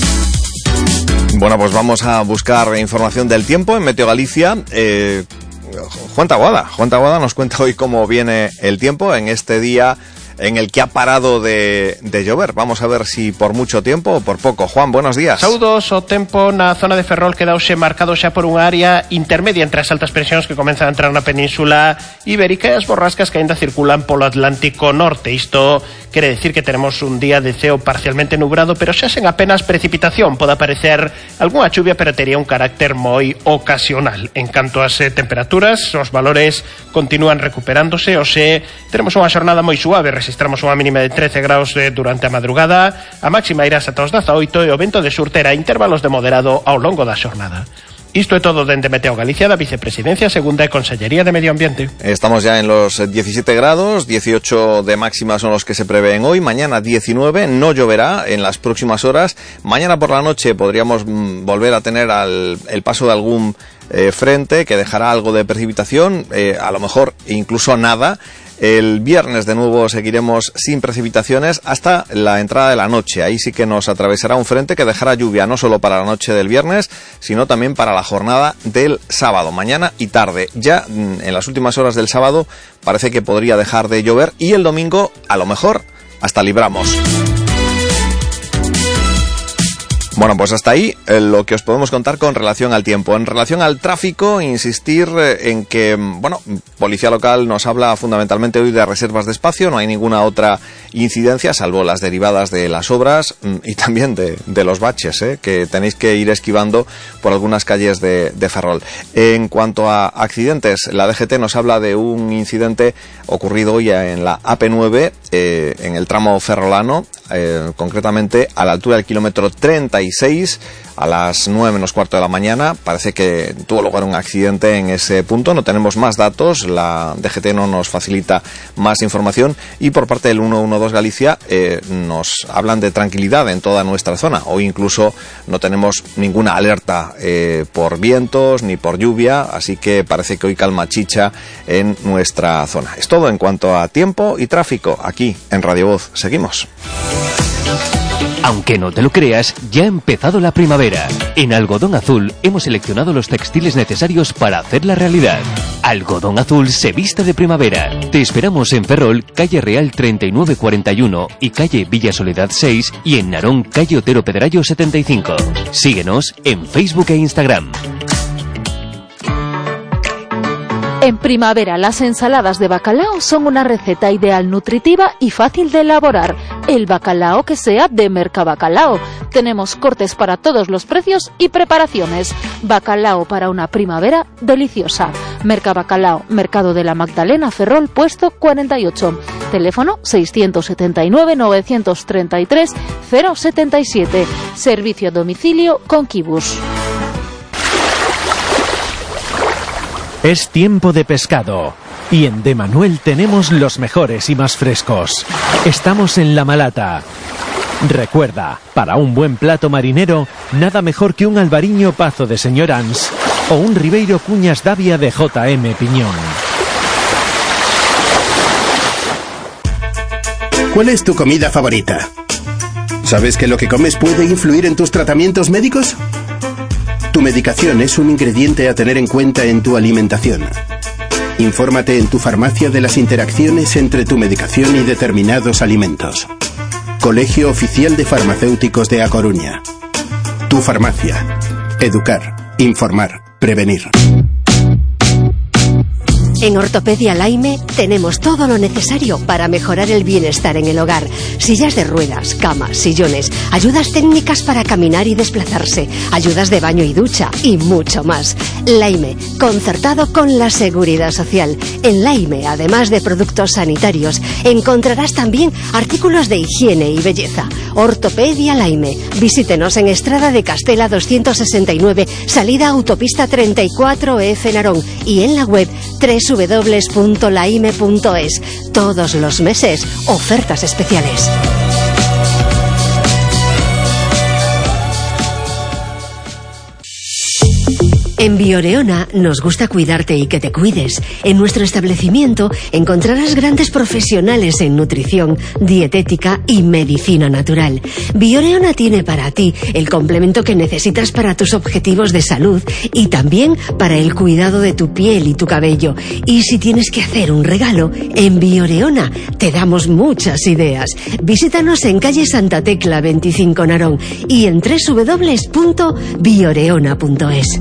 Bueno, pues vamos a buscar información del tiempo en Meteo Galicia. Eh, Juan Taboada, Juan Taboada nos cuenta hoy cómo viene el tiempo en este día en el que ha parado de, de llover. Vamos a ver si por mucho tiempo o por poco. Juan, buenos días. Saudos, o tempo na zona de Ferrol quedouse marcado xa por unha área intermedia entre as altas presións que comenzan a entrar na península ibérica e as borrascas que ainda circulan polo Atlántico Norte. Isto quere decir que tenemos un día de ceo parcialmente nublado, pero xa sen apenas precipitación. Pode aparecer algunha chuvia, pero tería un carácter moi ocasional. En canto ás eh, temperaturas, os valores continúan recuperándose, o se teremos unha xornada moi suave. Registramos unha mínima de trece graus eh, durante a madrugada, a máxima irás ata os dezaoito e o vento de sur terá intervalos de moderado ao longo da xornada. Isto é todo dende Meteo Galicia, da Vicepresidencia Segunda e Consellería de Medio Ambiente. Estamos ya en los diecisiete grados, dieciocho de máxima son los que se prevén hoy, mañana diecinueve, no lloverá en las próximas horas, mañana por la noche podríamos mm, volver a tener al, el paso de algún eh, frente que dejará algo de precipitación, eh, a lo mejor incluso nada. El viernes de nuevo seguiremos sin precipitaciones hasta la entrada de la noche. Ahí sí que nos atravesará un frente que dejará lluvia no solo para la noche del viernes, sino también para la jornada del sábado, mañana y tarde. Ya en las últimas horas del sábado parece que podría dejar de llover y el domingo a lo mejor hasta libramos. Bueno, pues hasta ahí eh, lo que os podemos contar con relación al tiempo. En relación al tráfico, insistir eh, en que, bueno, Policía Local nos habla fundamentalmente hoy de reservas de espacio, no hay ninguna otra incidencia, salvo las derivadas de las obras mm, y también de, de los baches, eh, que tenéis que ir esquivando por algunas calles de, de Ferrol. En cuanto a accidentes, la D G T nos habla de un incidente ocurrido hoy en la A P nueve, eh, en el tramo ferrolano, eh, concretamente a la altura del kilómetro treinta y seis, a las nueve menos cuarto de la mañana. Parece que tuvo lugar un accidente en ese punto, no tenemos más datos, la D G T no nos facilita más información, y por parte del ciento doce Galicia eh, nos hablan de tranquilidad en toda nuestra zona. Hoy incluso no tenemos ninguna alerta eh, por vientos ni por lluvia, así que parece que hoy calma chicha en nuestra zona. Es todo en cuanto a tiempo y tráfico aquí en Radio Voz. Seguimos. Aunque no te lo creas, ya ha empezado la primavera. En Algodón Azul hemos seleccionado los textiles necesarios para hacerla realidad. Algodón Azul se viste de primavera. Te esperamos en Ferrol, calle Real treinta y nueve cuarenta y uno y calle Villa Soledad seis, y en Narón, calle Otero Pedrayo setenta y cinco. Síguenos en Facebook e Instagram. En primavera, las ensaladas de bacalao son una receta ideal, nutritiva y fácil de elaborar. El bacalao que sea de Mercabacalao. Tenemos cortes para todos los precios y preparaciones. Bacalao para una primavera deliciosa. Mercabacalao, Mercado de la Magdalena, Ferrol, puesto cuarenta y ocho. Teléfono seiscientos setenta y nueve, novecientos treinta y tres, cero setenta y siete. Servicio a domicilio con Kibus. Es tiempo de pescado y en De Manuel tenemos los mejores y más frescos. Estamos en La Malata. Recuerda, para un buen plato marinero, nada mejor que un albariño pazo de señor Ans o un ribeiro cuñas davia de J M Piñón. ¿Cuál es tu comida favorita? ¿Sabes que lo que comes puede influir en tus tratamientos médicos? Tu medicación es un ingrediente a tener en cuenta en tu alimentación. Infórmate en tu farmacia de las interacciones entre tu medicación y determinados alimentos. Colegio Oficial de Farmacéuticos de A Coruña. Tu farmacia. Educar, informar, prevenir. En Ortopedia Laime tenemos todo lo necesario para mejorar el bienestar en el hogar. Sillas de ruedas, camas, sillones, ayudas técnicas para caminar y desplazarse, ayudas de baño y ducha y mucho más. Laime, concertado con la Seguridad Social. En Laime, además de productos sanitarios, encontrarás también artículos de higiene y belleza. Ortopedia Laime. Visítenos en Estrada de Castela doscientos sesenta y nueve, salida autopista treinta y cuatro F Narón, y en la web doble u doble u doble u punto laime punto es. Todos los meses, ofertas especiales. En Bioreona nos gusta cuidarte y que te cuides. En nuestro establecimiento encontrarás grandes profesionales en nutrición, dietética y medicina natural. Bioreona tiene para ti el complemento que necesitas para tus objetivos de salud y también para el cuidado de tu piel y tu cabello. Y si tienes que hacer un regalo, en Bioreona te damos muchas ideas. Visítanos en calle Santa Tecla veinticinco Narón y en doble u doble u doble u punto bioreona punto es.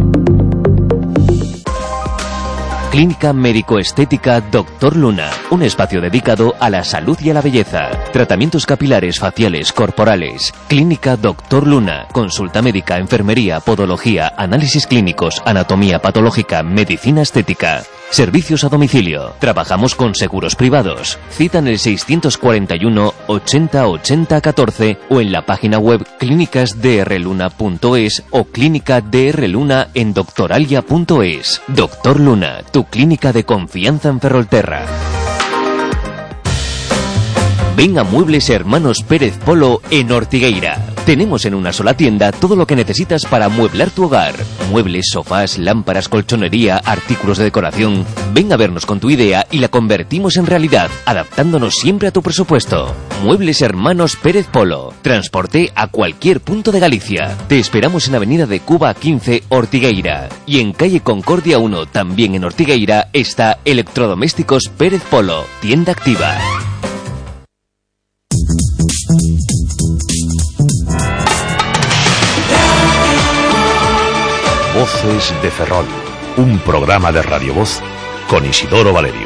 Clínica Médico-Estética Doctor Luna, un espacio dedicado a la salud y a la belleza. Tratamientos capilares, faciales, corporales. Clínica Doctor Luna, consulta médica, enfermería, podología, análisis clínicos, anatomía patológica, medicina estética. Servicios a domicilio. Trabajamos con seguros privados. Cita en el seiscientos cuarenta y uno, ochenta, ochenta, catorce o en la página web clínicas d r luna punto es o clínica d r luna en doctoralia punto es. Doctor Luna, tu clínica de confianza en Ferrolterra. Ven a Muebles Hermanos Pérez Polo en Ortigueira. Tenemos en una sola tienda todo lo que necesitas para amueblar tu hogar. Muebles, sofás, lámparas, colchonería, artículos de decoración. Ven a vernos con tu idea y la convertimos en realidad, adaptándonos siempre a tu presupuesto. Muebles Hermanos Pérez Polo. Transporte a cualquier punto de Galicia. Te esperamos en Avenida de Cuba quince, Ortigueira. Y en calle Concordia uno, también en Ortigueira, está Electrodomésticos Pérez Polo. Tienda activa. Voces de Ferrol, un programa de Radio Voz con Isidoro Valerio.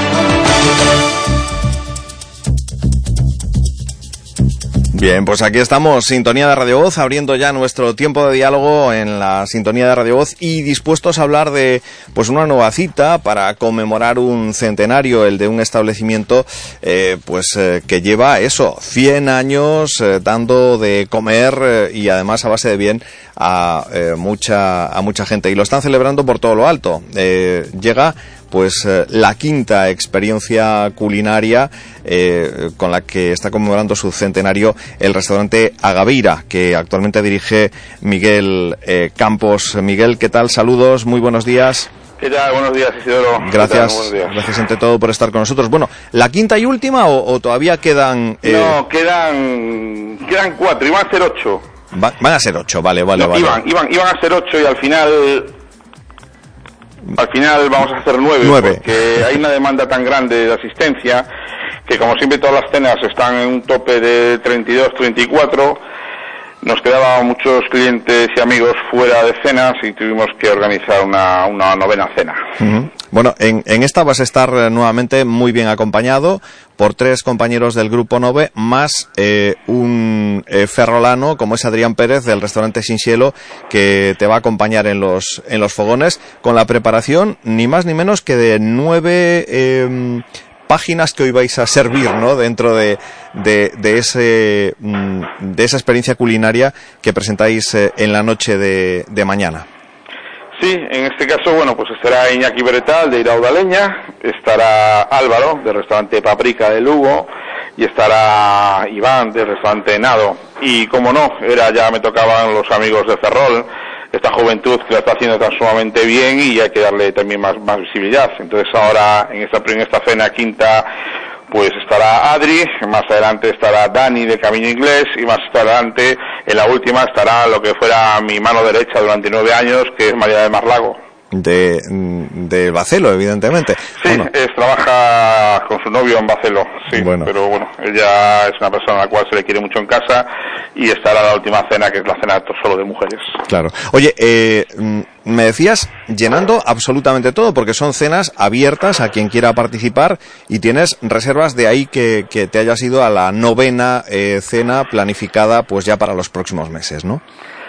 Bien, pues aquí estamos, Sintonía de Radio Voz, abriendo ya nuestro tiempo de diálogo en la Sintonía de Radio Voz y dispuestos a hablar de pues una nueva cita para conmemorar un centenario, el de un establecimiento eh, pues eh, que lleva eso, cien años eh, dando de comer eh, y además a base de bien a eh, mucha a mucha gente, y lo están celebrando por todo lo alto. Eh, llega pues eh, la quinta experiencia culinaria eh, con la que está conmemorando su centenario el restaurante Agaveira, que actualmente dirige Miguel eh, Campos. Miguel, ¿qué tal? Saludos, muy buenos días. ¿Qué tal? Buenos días, Isidoro. Gracias, buenos días. Gracias ante todo por estar con nosotros. Bueno, ¿la quinta y última o, o todavía quedan...? Eh... No, quedan quedan cuatro, iban a ser ocho. Va, van a ser ocho, vale, vale, no, vale. Iban, iban, iban a ser ocho y al final... Al final vamos a hacer nueve, nueve, porque hay una demanda tan grande de asistencia que, como siempre, todas las cenas están en un tope de treinta y dos, treinta y cuatro. Nos quedaban muchos clientes y amigos fuera de cenas y tuvimos que organizar una, una novena cena. Uh-huh. Bueno, en, en esta vas a estar nuevamente muy bien acompañado por tres compañeros del Grupo Nove, más eh, un eh, ferrolano como es Adrián Pérez del restaurante Sin Cielo, que te va a acompañar en los en los fogones con la preparación ni más ni menos que de nueve eh, páginas que hoy vais a servir, ¿no? Dentro de, de, de ese de esa experiencia culinaria que presentáis eh, en la noche de, de mañana. Sí, en este caso, bueno, pues estará Iñaki Beretal de Iraudaleña, estará Álvaro del restaurante Paprika de Lugo y estará Iván del restaurante Nado. Y como no, era ya me tocaban los amigos de Ferrol, esta juventud que la está haciendo tan sumamente bien y hay que darle también más, más visibilidad. Entonces ahora en esta, en esta cena quinta pues estará Adri, más adelante estará Dani de Camino Inglés y más adelante en la última estará lo que fuera mi mano derecha durante nueve años, que es María de Marlago. De, de Bacelo, evidentemente. Sí, bueno. es, trabaja con su novio en Bacelo, sí, bueno. Pero bueno, ella es una persona a la cual se le quiere mucho en casa y estará la última cena, que es la cena solo de mujeres. Claro. Oye, eh, me decías, llenando absolutamente todo, porque son cenas abiertas a quien quiera participar y tienes reservas, de ahí que, que te hayas ido a la novena eh, cena planificada pues ya para los próximos meses, ¿no?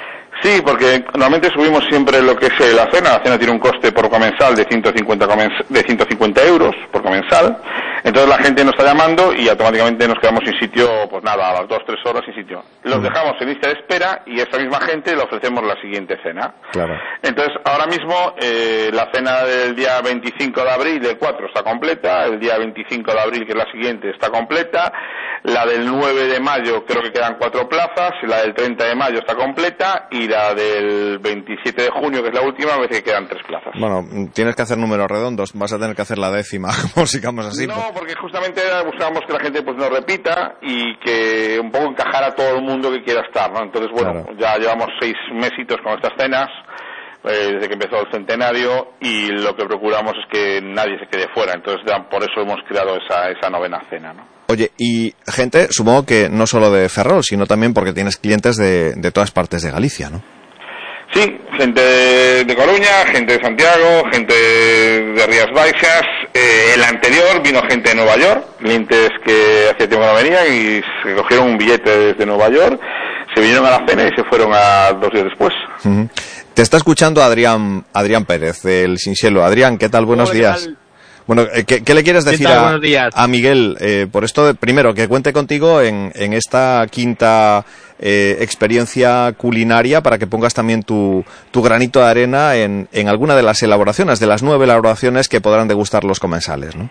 Sí, porque normalmente subimos siempre lo que es la cena. La cena tiene un coste por comensal de ciento cincuenta, comens- de ciento cincuenta euros por comensal. Entonces la gente nos está llamando y automáticamente nos quedamos sin sitio, pues nada, a las dos, tres horas sin sitio. Los dejamos en lista de espera y a esa misma gente le ofrecemos la siguiente cena. Claro. Entonces ahora mismo eh, la cena del día veinticinco de abril del cuatro está completa, el día veinticinco de abril, que es la siguiente, está completa, la del nueve de mayo creo que quedan cuatro plazas, la del treinta de mayo está completa y la del veintisiete de junio, que es la última, a veces que quedan tres plazas. Bueno, tienes que hacer números redondos, vas a tener que hacer la décima, como sigamos así. No, pues. porque justamente buscamos que la gente pues no repita y que un poco encajara a todo el mundo que quiera estar, ¿no? Entonces, bueno, claro. Ya llevamos seis mesitos con estas cenas, eh, desde que empezó el centenario, y lo que procuramos es que nadie se quede fuera. Entonces, por eso hemos creado esa, esa novena cena, ¿no? Oye, y gente, supongo que no solo de Ferrol, sino también porque tienes clientes de, de todas partes de Galicia, ¿no? Sí, gente de, de Coruña, gente de Santiago, gente de Rías Baixas. Eh, el anterior vino gente de Nueva York, clientes que hacía tiempo no venían y se cogieron un billete desde Nueva York, se vinieron a la cena y se fueron a dos días después. Uh-huh. Te está escuchando Adrián Adrián Pérez del Sin Cielo. Adrián, ¿qué tal? Buenos Hola, días. Bueno, ¿qué, qué le quieres decir a, a Miguel? Eh, por esto, de, primero, que cuente contigo en, en esta quinta eh, experiencia culinaria para que pongas también tu, tu granito de arena en, en alguna de las elaboraciones, de las nueve elaboraciones que podrán degustar los comensales, ¿no?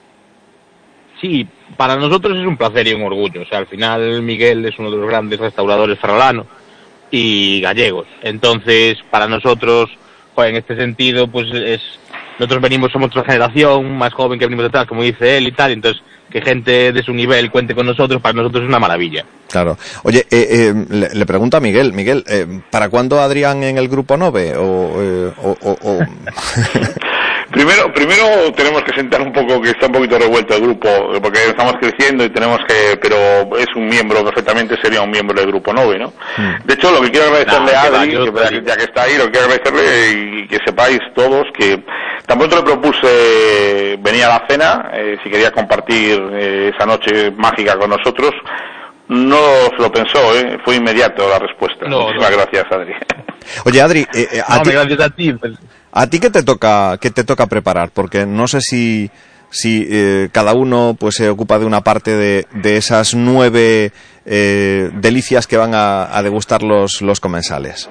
Sí, para nosotros es un placer y un orgullo. O sea, al final Miguel es uno de los grandes restauradores ferrolanos y gallegos. Entonces, para nosotros, pues, en este sentido, pues es... Nosotros venimos, somos otra generación más joven que venimos detrás, como dice él y tal, entonces que gente de su nivel cuente con nosotros, para nosotros es una maravilla. Claro. Oye, eh, eh, le, le pregunto a Miguel, Miguel, eh, ¿para cuándo Adrián en el Grupo Nove? O, eh, o, o, o... Primero, primero tenemos que sentar un poco, que está un poquito revuelto el grupo, porque estamos creciendo y tenemos que, pero es un miembro, perfectamente sería un miembro del grupo Nove, ¿no? Mm. De hecho, lo que quiero agradecerle no, a Adri, que, que, ya que está ahí, lo que quiero agradecerle y que sepáis todos que tampoco le propuse venir a la cena, eh, si quería compartir eh, esa noche mágica con nosotros. No se lo pensó, ¿eh? Fue inmediato la respuesta. No, Muchísimas no. gracias, Adri. Oye, Adri, eh, eh, a, no, ti, gracias a ti. Pues. ¿A ti qué te toca, qué te toca preparar? Porque no sé si, si eh, cada uno pues se ocupa de una parte de, de esas nueve eh, delicias que van a, a degustar los, los comensales.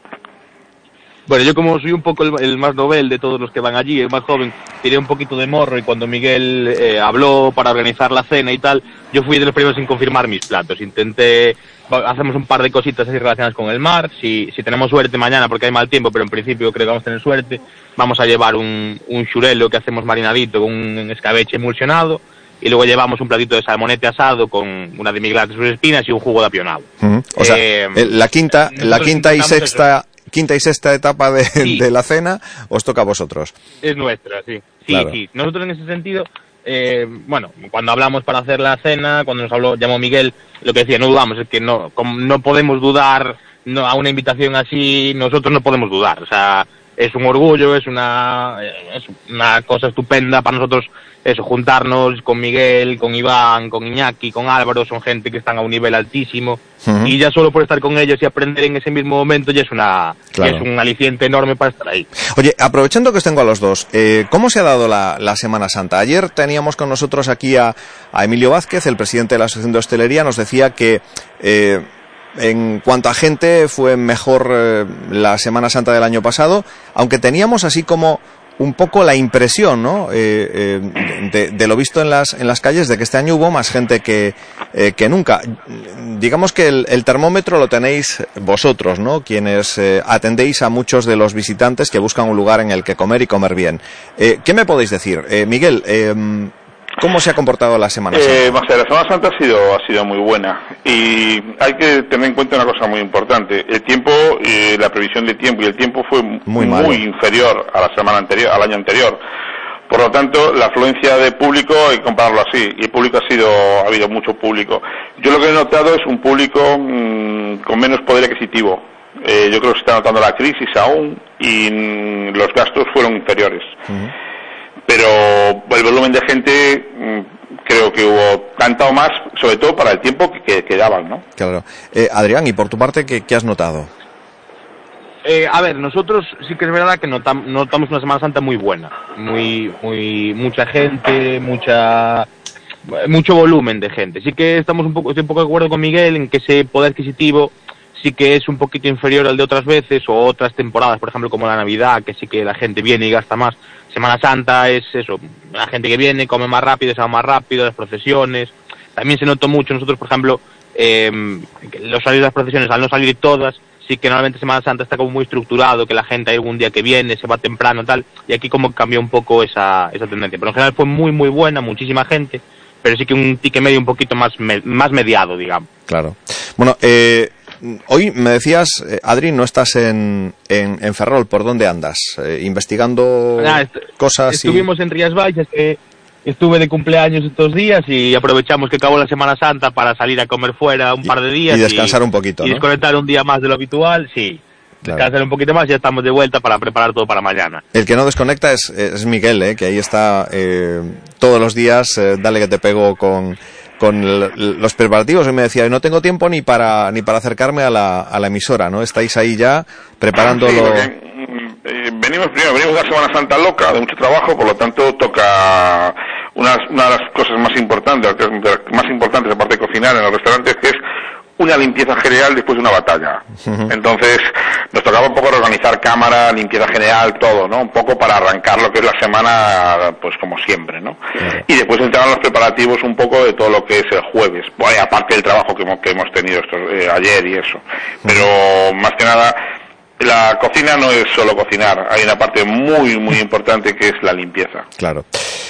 Bueno, yo como soy un poco el, el más novel de todos los que van allí, el más joven, tiré un poquito de morro y cuando Miguel eh, habló para organizar la cena y tal, yo fui de los primeros en confirmar mis platos. Intenté, hacemos un par de cositas así relacionadas con el mar, si, si tenemos suerte mañana porque hay mal tiempo, pero en principio creo que vamos a tener suerte, vamos a llevar un, un xurelo que hacemos marinadito con un escabeche emulsionado y luego llevamos un platito de salmonete asado con una de miglas de sus espinas y un jugo de apionado. Uh-huh. O sea, eh, la quinta, la quinta y sexta... Eso. Quinta y sexta etapa de, sí. de la cena os toca a vosotros. Es nuestra, sí. Sí, claro. sí. Nosotros en ese sentido, eh, bueno, cuando hablamos para hacer la cena, cuando nos habló, llamó Miguel, lo que decía, no dudamos, es que no, no podemos dudar no, a una invitación así, nosotros no podemos dudar. O sea, es un orgullo, es una, es una cosa estupenda para nosotros eso, juntarnos con Miguel, con Iván, con Iñaki, con Álvaro, son gente que están a un nivel altísimo, uh-huh. y ya solo por estar con ellos y aprender en ese mismo momento ya es una claro. ya es un aliciente enorme para estar ahí. Oye, aprovechando que os tengo a los dos, eh, ¿cómo se ha dado la, la Semana Santa? Ayer teníamos con nosotros aquí a, a Emilio Vázquez, el presidente de la Asociación de Hostelería, nos decía que eh, en cuanto a gente fue mejor eh, la Semana Santa del año pasado, aunque teníamos así como un poco la impresión, ¿no? Eh, eh, de, de lo visto en las en las calles, de que este año hubo más gente que eh, que nunca. Digamos que el, el termómetro lo tenéis vosotros, ¿no? Quienes eh, atendéis a muchos de los visitantes que buscan un lugar en el que comer y comer bien. Eh, ¿Qué me podéis decir? Eh, Miguel, eh, ¿cómo se ha comportado la Semana Santa? Eh, la Semana Santa ha sido, ha sido muy buena y hay que tener en cuenta una cosa muy importante. El tiempo, eh, la previsión de tiempo y el tiempo fue muy, muy inferior a la semana anterior, al año anterior. Por lo tanto, la afluencia de público hay que compararlo así. Y el público ha sido, ha habido mucho público. Yo lo que he notado es un público mmm, con menos poder adquisitivo. Eh, yo creo que se está notando la crisis aún y mmm, los gastos fueron inferiores. Uh-huh. Pero el volumen de gente creo que hubo tanto más, sobre todo para el tiempo que, que, que daban, ¿no? Claro. Eh, Adrián, ¿y por tu parte qué, qué has notado? Eh, a ver, nosotros sí que es verdad que notam, notamos una Semana Santa muy buena, muy, muy, mucha gente, mucha, mucho volumen de gente. Sí que estamos un poco, estoy un poco de acuerdo con Miguel en que ese poder adquisitivo sí que es un poquito inferior al de otras veces o otras temporadas, por ejemplo como la Navidad, que sí que la gente viene y gasta más. Semana Santa es eso, la gente que viene come más rápido, se va más rápido, las procesiones. También se notó mucho, nosotros por ejemplo, eh, los salir de las procesiones, al no salir todas, sí que normalmente Semana Santa está como muy estructurado, que la gente hay algún día que viene, se va temprano tal, y aquí como cambió un poco esa, esa tendencia. Pero en general fue muy muy buena, muchísima gente, pero sí que un ticket medio un poquito más, me, más mediado, digamos. Claro. Bueno, eh... hoy me decías, eh, Adri, no estás en, en, en Ferrol, ¿por dónde andas? Eh, investigando ah, est- cosas. Estuvimos y... en Rías Baixas, que estuve de cumpleaños estos días y aprovechamos que acabó la Semana Santa para salir a comer fuera un y, par de días. Y descansar y, un poquito, y ¿no? desconectar un día más de lo habitual, sí. Claro. Descansar un poquito más y ya estamos de vuelta para preparar todo para mañana. El que no desconecta es, es Miguel, ¿eh? Que ahí está eh, todos los días, eh, dale que te pego con... con el, los preparativos. Y me decía, no tengo tiempo ni para ni para acercarme a la, a la emisora, ¿no? Estáis ahí ya preparándolo. Sí, porque, eh, venimos primero, venimos de una Semana Santa loca, de mucho trabajo, por lo tanto toca una, una de las cosas más importantes, más importantes aparte de cocinar en los restaurantes, que es una limpieza general después de una batalla. Uh-huh. Entonces nos tocaba un poco reorganizar cámara, limpieza general, todo, ¿no? Un poco para arrancar lo que es la semana, pues como siempre, ¿no? Uh-huh. Y después entraron los preparativos un poco de todo lo que es el jueves, bueno, aparte del trabajo que hemos, que hemos tenido estos, eh, ayer y eso. Uh-huh. Pero más que nada, la cocina no es solo cocinar, hay una parte muy, muy importante que es la limpieza. Claro.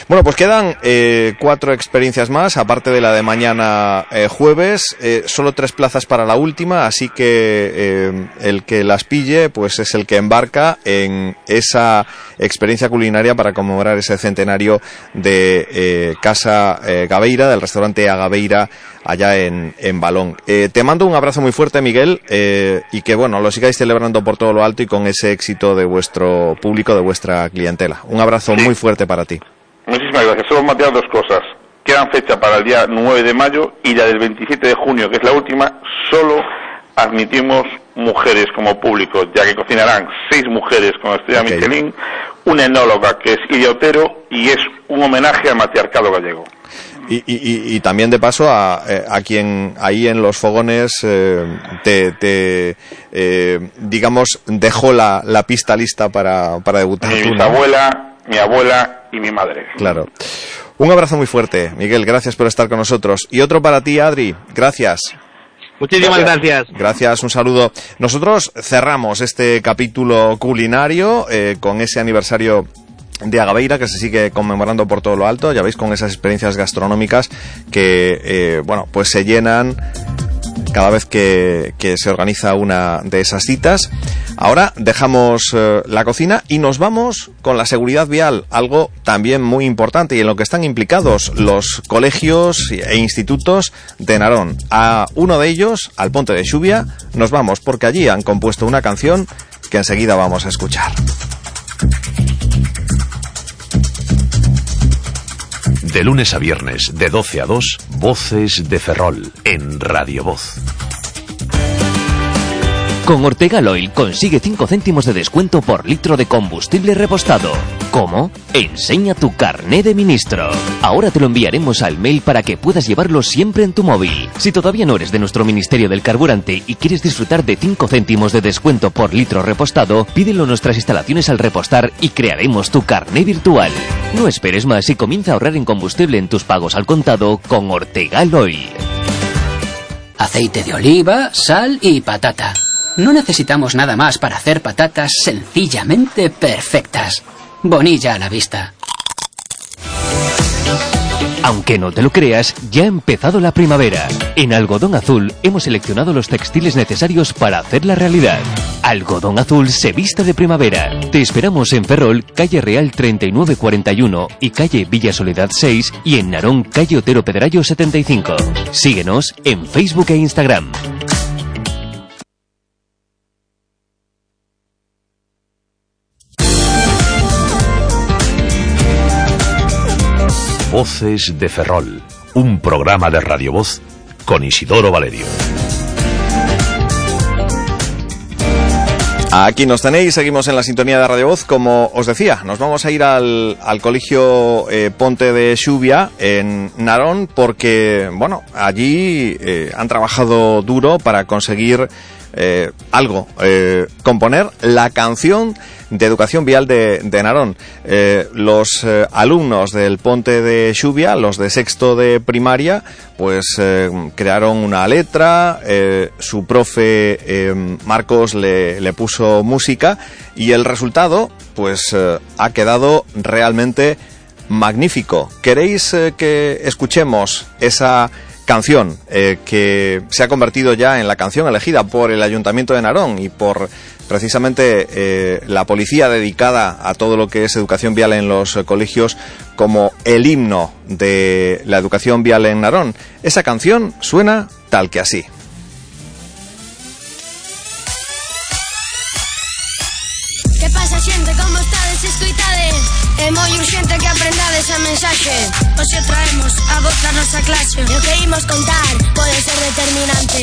Bueno, pues quedan eh, cuatro experiencias más, aparte de la de mañana eh, jueves, eh, solo tres plazas para la última, así que eh, el que las pille, pues es el que embarca en esa experiencia culinaria para conmemorar ese centenario de eh, Casa eh, Gabeira, del restaurante Agabeira, allá en, en Balón. Eh, te mando un abrazo muy fuerte, Miguel, eh, y que bueno, lo sigáis celebrando por todo lo alto y con ese éxito de vuestro público, de vuestra clientela. Un abrazo sí. muy fuerte para ti. Muchísimas gracias. Solo Matías, dos cosas. Quedan fecha para el día nueve de mayo y la del veintisiete de junio, que es la última, solo admitimos mujeres como público, ya que cocinarán seis mujeres con estrella okay. Michelin, una enóloga que es Iria Otero y es un homenaje al matriarcado gallego. Y, y, y también de paso a, a quien ahí en los fogones eh, te, te eh, digamos dejó la, la pista lista para, para debutar. Mi tú, bisabuela, ¿no? Mi abuela y mi madre. Claro. Un abrazo muy fuerte, Miguel, gracias por estar con nosotros. Y otro para ti, Adri, gracias. Muchísimas gracias. Gracias, un saludo. Nosotros cerramos este capítulo culinario eh, con ese aniversario de Agabeira que se sigue conmemorando por todo lo alto, ya veis, con esas experiencias gastronómicas que, eh, bueno, pues se llenan cada vez que, que se organiza una de esas citas. Ahora dejamos eh, la cocina y nos vamos con la seguridad vial, algo también muy importante y en lo que están implicados los colegios e institutos de Narón. A uno de ellos, al Ponte de Xuvia, nos vamos porque allí han compuesto una canción que enseguida vamos a escuchar. De lunes a viernes, de doce a dos, Voces de Ferrol, en Radio Voz. Con Ortegal Oil consigue cinco céntimos de descuento por litro de combustible repostado. ¿Cómo? Enseña tu carné de ministro. Ahora te lo enviaremos al mail para que puedas llevarlo siempre en tu móvil. Si todavía no eres de nuestro Ministerio del Carburante y quieres disfrutar de cinco céntimos de descuento por litro repostado, pídelo en nuestras instalaciones al repostar y crearemos tu carné virtual. No esperes más y comienza a ahorrar en combustible en tus pagos al contado con Ortegal Oil. Aceite de oliva, sal y patata. No necesitamos nada más para hacer patatas sencillamente perfectas. Bonilla a la vista. Aunque no te lo creas, ya ha empezado la primavera. En Algodón Azul hemos seleccionado los textiles necesarios para hacerla realidad. Algodón Azul se viste de primavera. Te esperamos en Ferrol, calle Real treinta y nueve cuarenta y uno y calle Villa Soledad seis y en Narón, calle Otero Pedrayo setenta y cinco. Síguenos en Facebook e Instagram. Voces de Ferrol, un programa de Radio Voz con Isidoro Valerio. Aquí nos tenéis, seguimos en la sintonía de Radio Voz. Como os decía, nos vamos a ir al, al colegio eh, Ponte de Xuvia en Narón porque, bueno, allí eh, han trabajado duro para conseguir eh, algo, eh, componer la canción de educación vial de, de Narón. Eh, los eh, alumnos del Ponte de Xuvia, los de sexto de primaria, pues eh, crearon una letra, eh, su profe eh, Marcos le, le puso música y el resultado pues eh, ha quedado realmente magnífico. ¿Queréis eh, que escuchemos esa canción eh, que se ha convertido ya en la canción elegida por el Ayuntamiento de Narón y por precisamente eh, la policía dedicada a todo lo que es educación vial en los eh, colegios como el himno de la educación vial en Narón? Esa canción suena tal que así. ¿Qué pasa, xente? Como estades? Escoitade? É moi urxente que aprendades a mensaxe. Hoxe traemos a voz a nosa clase. E o que imos contar pode ser determinante.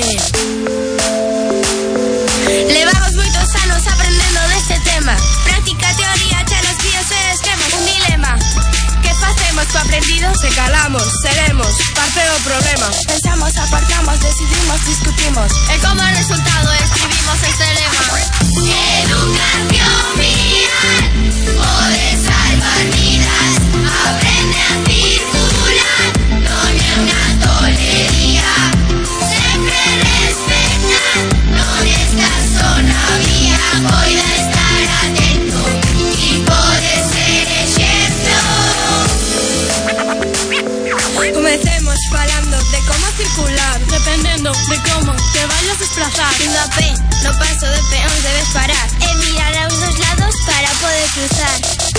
Levamos moitos anos aprendendo deste tema. Práctica, teoría, chelos, guías e esquemas. Un dilema. Que facemos co aprendido? Se calamos, seremos parte do problema. Pensamos, aparcamos, decidimos, discutimos. E como resultado escribimos este lema. Educación vial pode salvar vidas. Aprende a circular, non é unha tolería. Sempre respetar, non estás só na vía. Poida estar atento e pode ser exemplo. circular, dependiendo de cómo te vayas a desplazar. Indo a pé, no paso de peón debes parar e mirar aos dos lados para poder cruzar.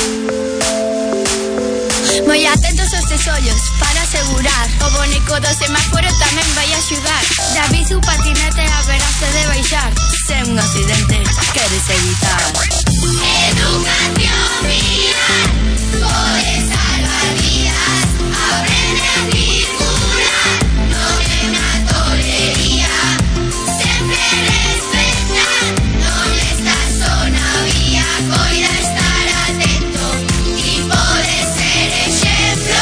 Moi atentos aos tes ollos para asegurar. O boneco do semáforo tamén vai axudar. Da bici, patinete haberase de baixar. Se un accidente queres evitar. Educación vial, podes salvar vidas. Aprende a circular, non é unha tolería. Sempre respeta, non estás só na vía. Coida estar atento e pode ser exemplo.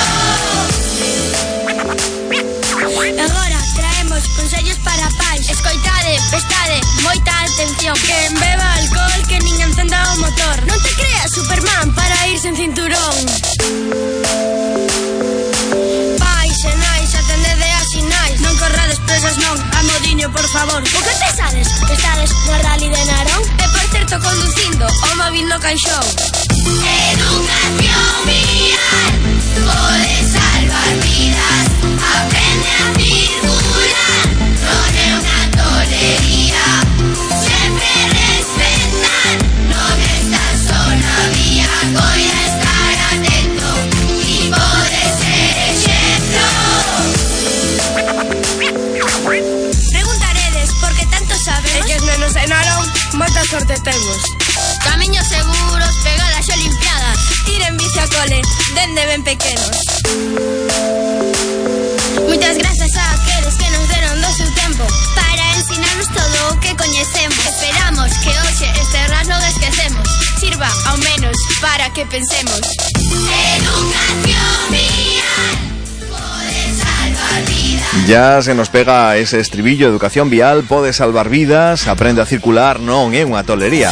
Agora traemos consellos para pais. Escoitade, prestade moita atención. Quen beba alcohol, que nin encenda o motor. Non te creas Superman para ir sen cinturón. Pais e nais, atendede a sinais. Non corrades presas non, a modiño por favor. O que pensades? Que estades no rally de Narón? E por certo conducindo o móvil no caixón. Educación vial, pode salvar vidas. Aprende a circular, non é unha tolería. Sempre respetar, non estás só na vía. Coida estar atento e pode ser exemplo. Preguntaredes por que tanto sabemos. E que os nenos de Narón moita sorte temos. Camiños seguros, pegadas e limpiadas. Tiren bici a cole, dende ben pequenos. Moitas grazas a aqueles que nos deron do seu tempo para ensinarnos todo o que coñecemos. Esperamos que hoxe este rasgo non esquecemos, sirva ao menos para que pensemos. Educación vial, pode salvar vidas. Ya se nos pega ese estribillo: educación vial pode salvar vidas, aprende a circular, non é unha tolería.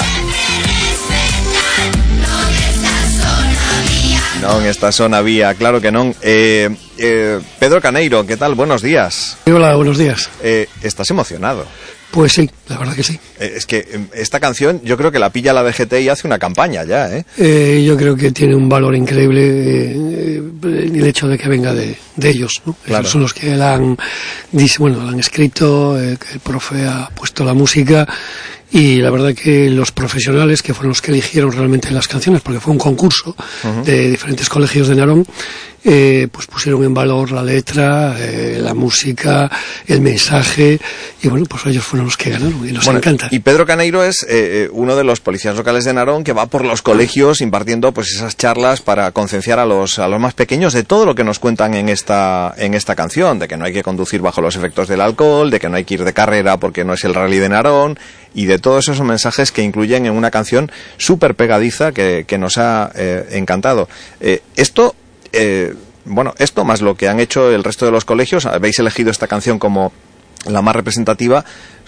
Non está só na vía, claro que non. Eh, eh, Pedro Caneiro, ¿qué tal? Buenos días. Hola, buenos días. Eh, ¿Estás emocionado? Pues sí, la verdad que sí. Eh, es que eh, esta canción yo creo que la pilla la D G T y hace una campaña ya, ¿eh? eh yo creo que tiene un valor increíble eh, el hecho de que venga de, de ellos, ¿no? Claro. Ellos son los que la han, bueno, la han escrito, eh, que el profe ha puesto la música. Y la verdad que los profesionales, que fueron los que eligieron realmente las canciones, porque fue un concurso uh-huh. de diferentes colegios de Narón, eh, pues pusieron en valor la letra, eh, la música, el mensaje, y bueno, pues ellos fueron los que ganaron y nos bueno, encanta. Y Pedro Caneiro es eh, uno de los policías locales de Narón que va por los colegios impartiendo pues esas charlas para concienciar a los a los más pequeños de todo lo que nos cuentan en esta en esta canción, de que no hay que conducir bajo los efectos del alcohol, de que no hay que ir de carrera porque no es el rally de Narón, y de todos esos mensajes que incluyen en una canción súper pegadiza que, que nos ha eh, encantado. Eh, esto, eh, bueno, esto más lo que han hecho el resto de los colegios, habéis elegido esta canción como la más representativa,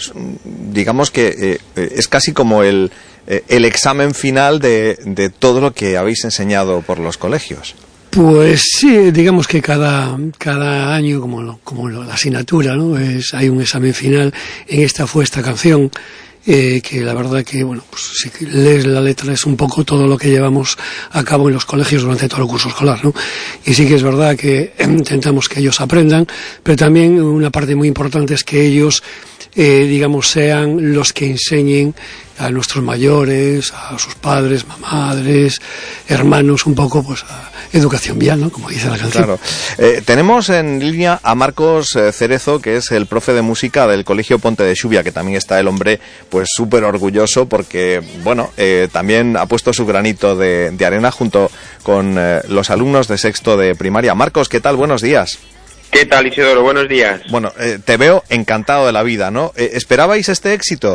digamos que eh, es casi como el, eh, el examen final de, de todo lo que habéis enseñado por los colegios. Pues sí, digamos que cada cada año, como lo, como lo, la asignatura, ¿no? Es, hay un examen final. En esta fue esta canción, eh, que la verdad que, bueno, pues si lees la letra es un poco todo lo que llevamos a cabo en los colegios durante todo el curso escolar, ¿no? Y sí que es verdad que intentamos que ellos aprendan, pero también una parte muy importante es que ellos, eh, digamos, sean los que enseñen a nuestros mayores, a sus padres, madres, hermanos, un poco, pues, a educación vial, ¿no? Como dice la canción. Claro. Eh, tenemos en línea a Marcos eh, Cerezo, que es el profe de música del Colegio Ponte de Xubia, que también está el hombre, pues, súper orgulloso porque, bueno, eh, también ha puesto su granito de, de arena junto con eh, los alumnos de sexto de primaria. Marcos, ¿qué tal? Buenos días. ¿Qué tal, Isidoro? Buenos días. Bueno, eh, te veo encantado de la vida, ¿no? Eh, ¿Esperabais este éxito?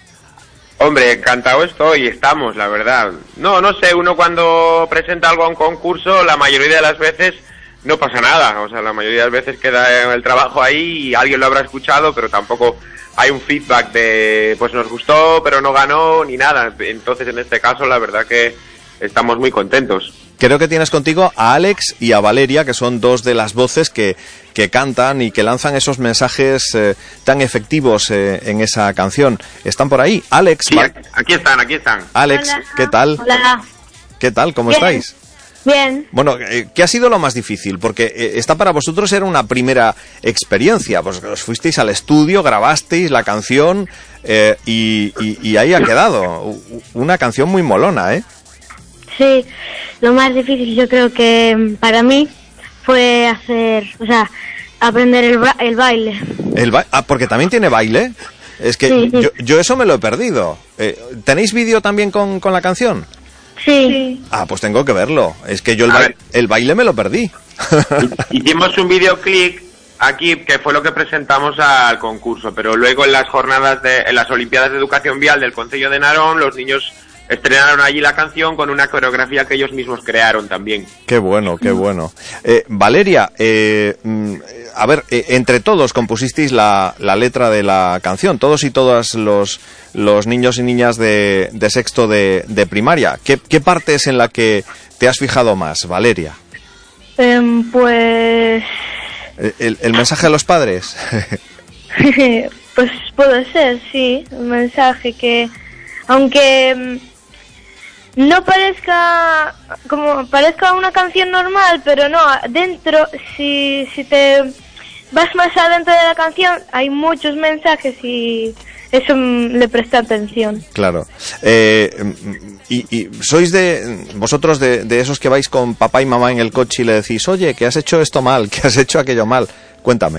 Hombre, encantado estoy, estamos, la verdad. No, no sé, uno cuando presenta algo a un concurso, la mayoría de las veces no pasa nada. O sea, la mayoría de las veces queda el trabajo ahí y alguien lo habrá escuchado, pero tampoco hay un feedback de, pues nos gustó, pero no ganó, ni nada. Entonces, en este caso, la verdad que estamos muy contentos. Creo que tienes contigo a Alex y a Valeria, que son dos de las voces que, que cantan y que lanzan esos mensajes eh, tan efectivos eh, en esa canción. ¿Están por ahí? Alex. Sí, aquí están, aquí están. Alex, Hola. ¿qué tal? Hola. ¿Qué tal? ¿Cómo Bien. estáis? Bien. Bueno, ¿qué ha sido lo más difícil? Porque esta para vosotros era una primera experiencia. Pues os fuisteis al estudio, grabasteis la canción eh, y, y, y ahí ha quedado. Una canción muy molona, ¿eh? Sí, lo más difícil yo creo que para mí fue hacer, o sea, aprender el, ba el baile. El ba ah, porque también tiene baile. Es que sí, sí. Yo, yo eso me lo he perdido. Eh, ¿Tenéis vídeo también con, con la canción? Sí. Ah, pues tengo que verlo. Es que yo el, ba el baile me lo perdí. Hicimos un videoclip aquí que fue lo que presentamos al concurso, pero luego en las jornadas de, en las Olimpiadas de Educación Vial del Concello de Narón, los niños estrenaron allí la canción con una coreografía que ellos mismos crearon también. Qué bueno, qué bueno. Eh, Valeria, eh, a ver, eh, entre todos compusisteis la, la letra de la canción, todos y todas los, los niños y niñas de, de sexto de, de primaria. ¿Qué, ¿Qué parte es en la que te has fijado más, Valeria? Um, pues... ¿El, el mensaje a los padres? Pues puede ser, sí, un mensaje que, aunque no parezca como parezca una canción normal, pero no, dentro, si, si te vas más adentro de la canción, hay muchos mensajes y eso le presta atención. Claro. Eh, y, y sois de vosotros de, de esos que vais con papá y mamá en el coche y le decís, oye, que has hecho esto mal, que has hecho aquello mal. Cuéntame.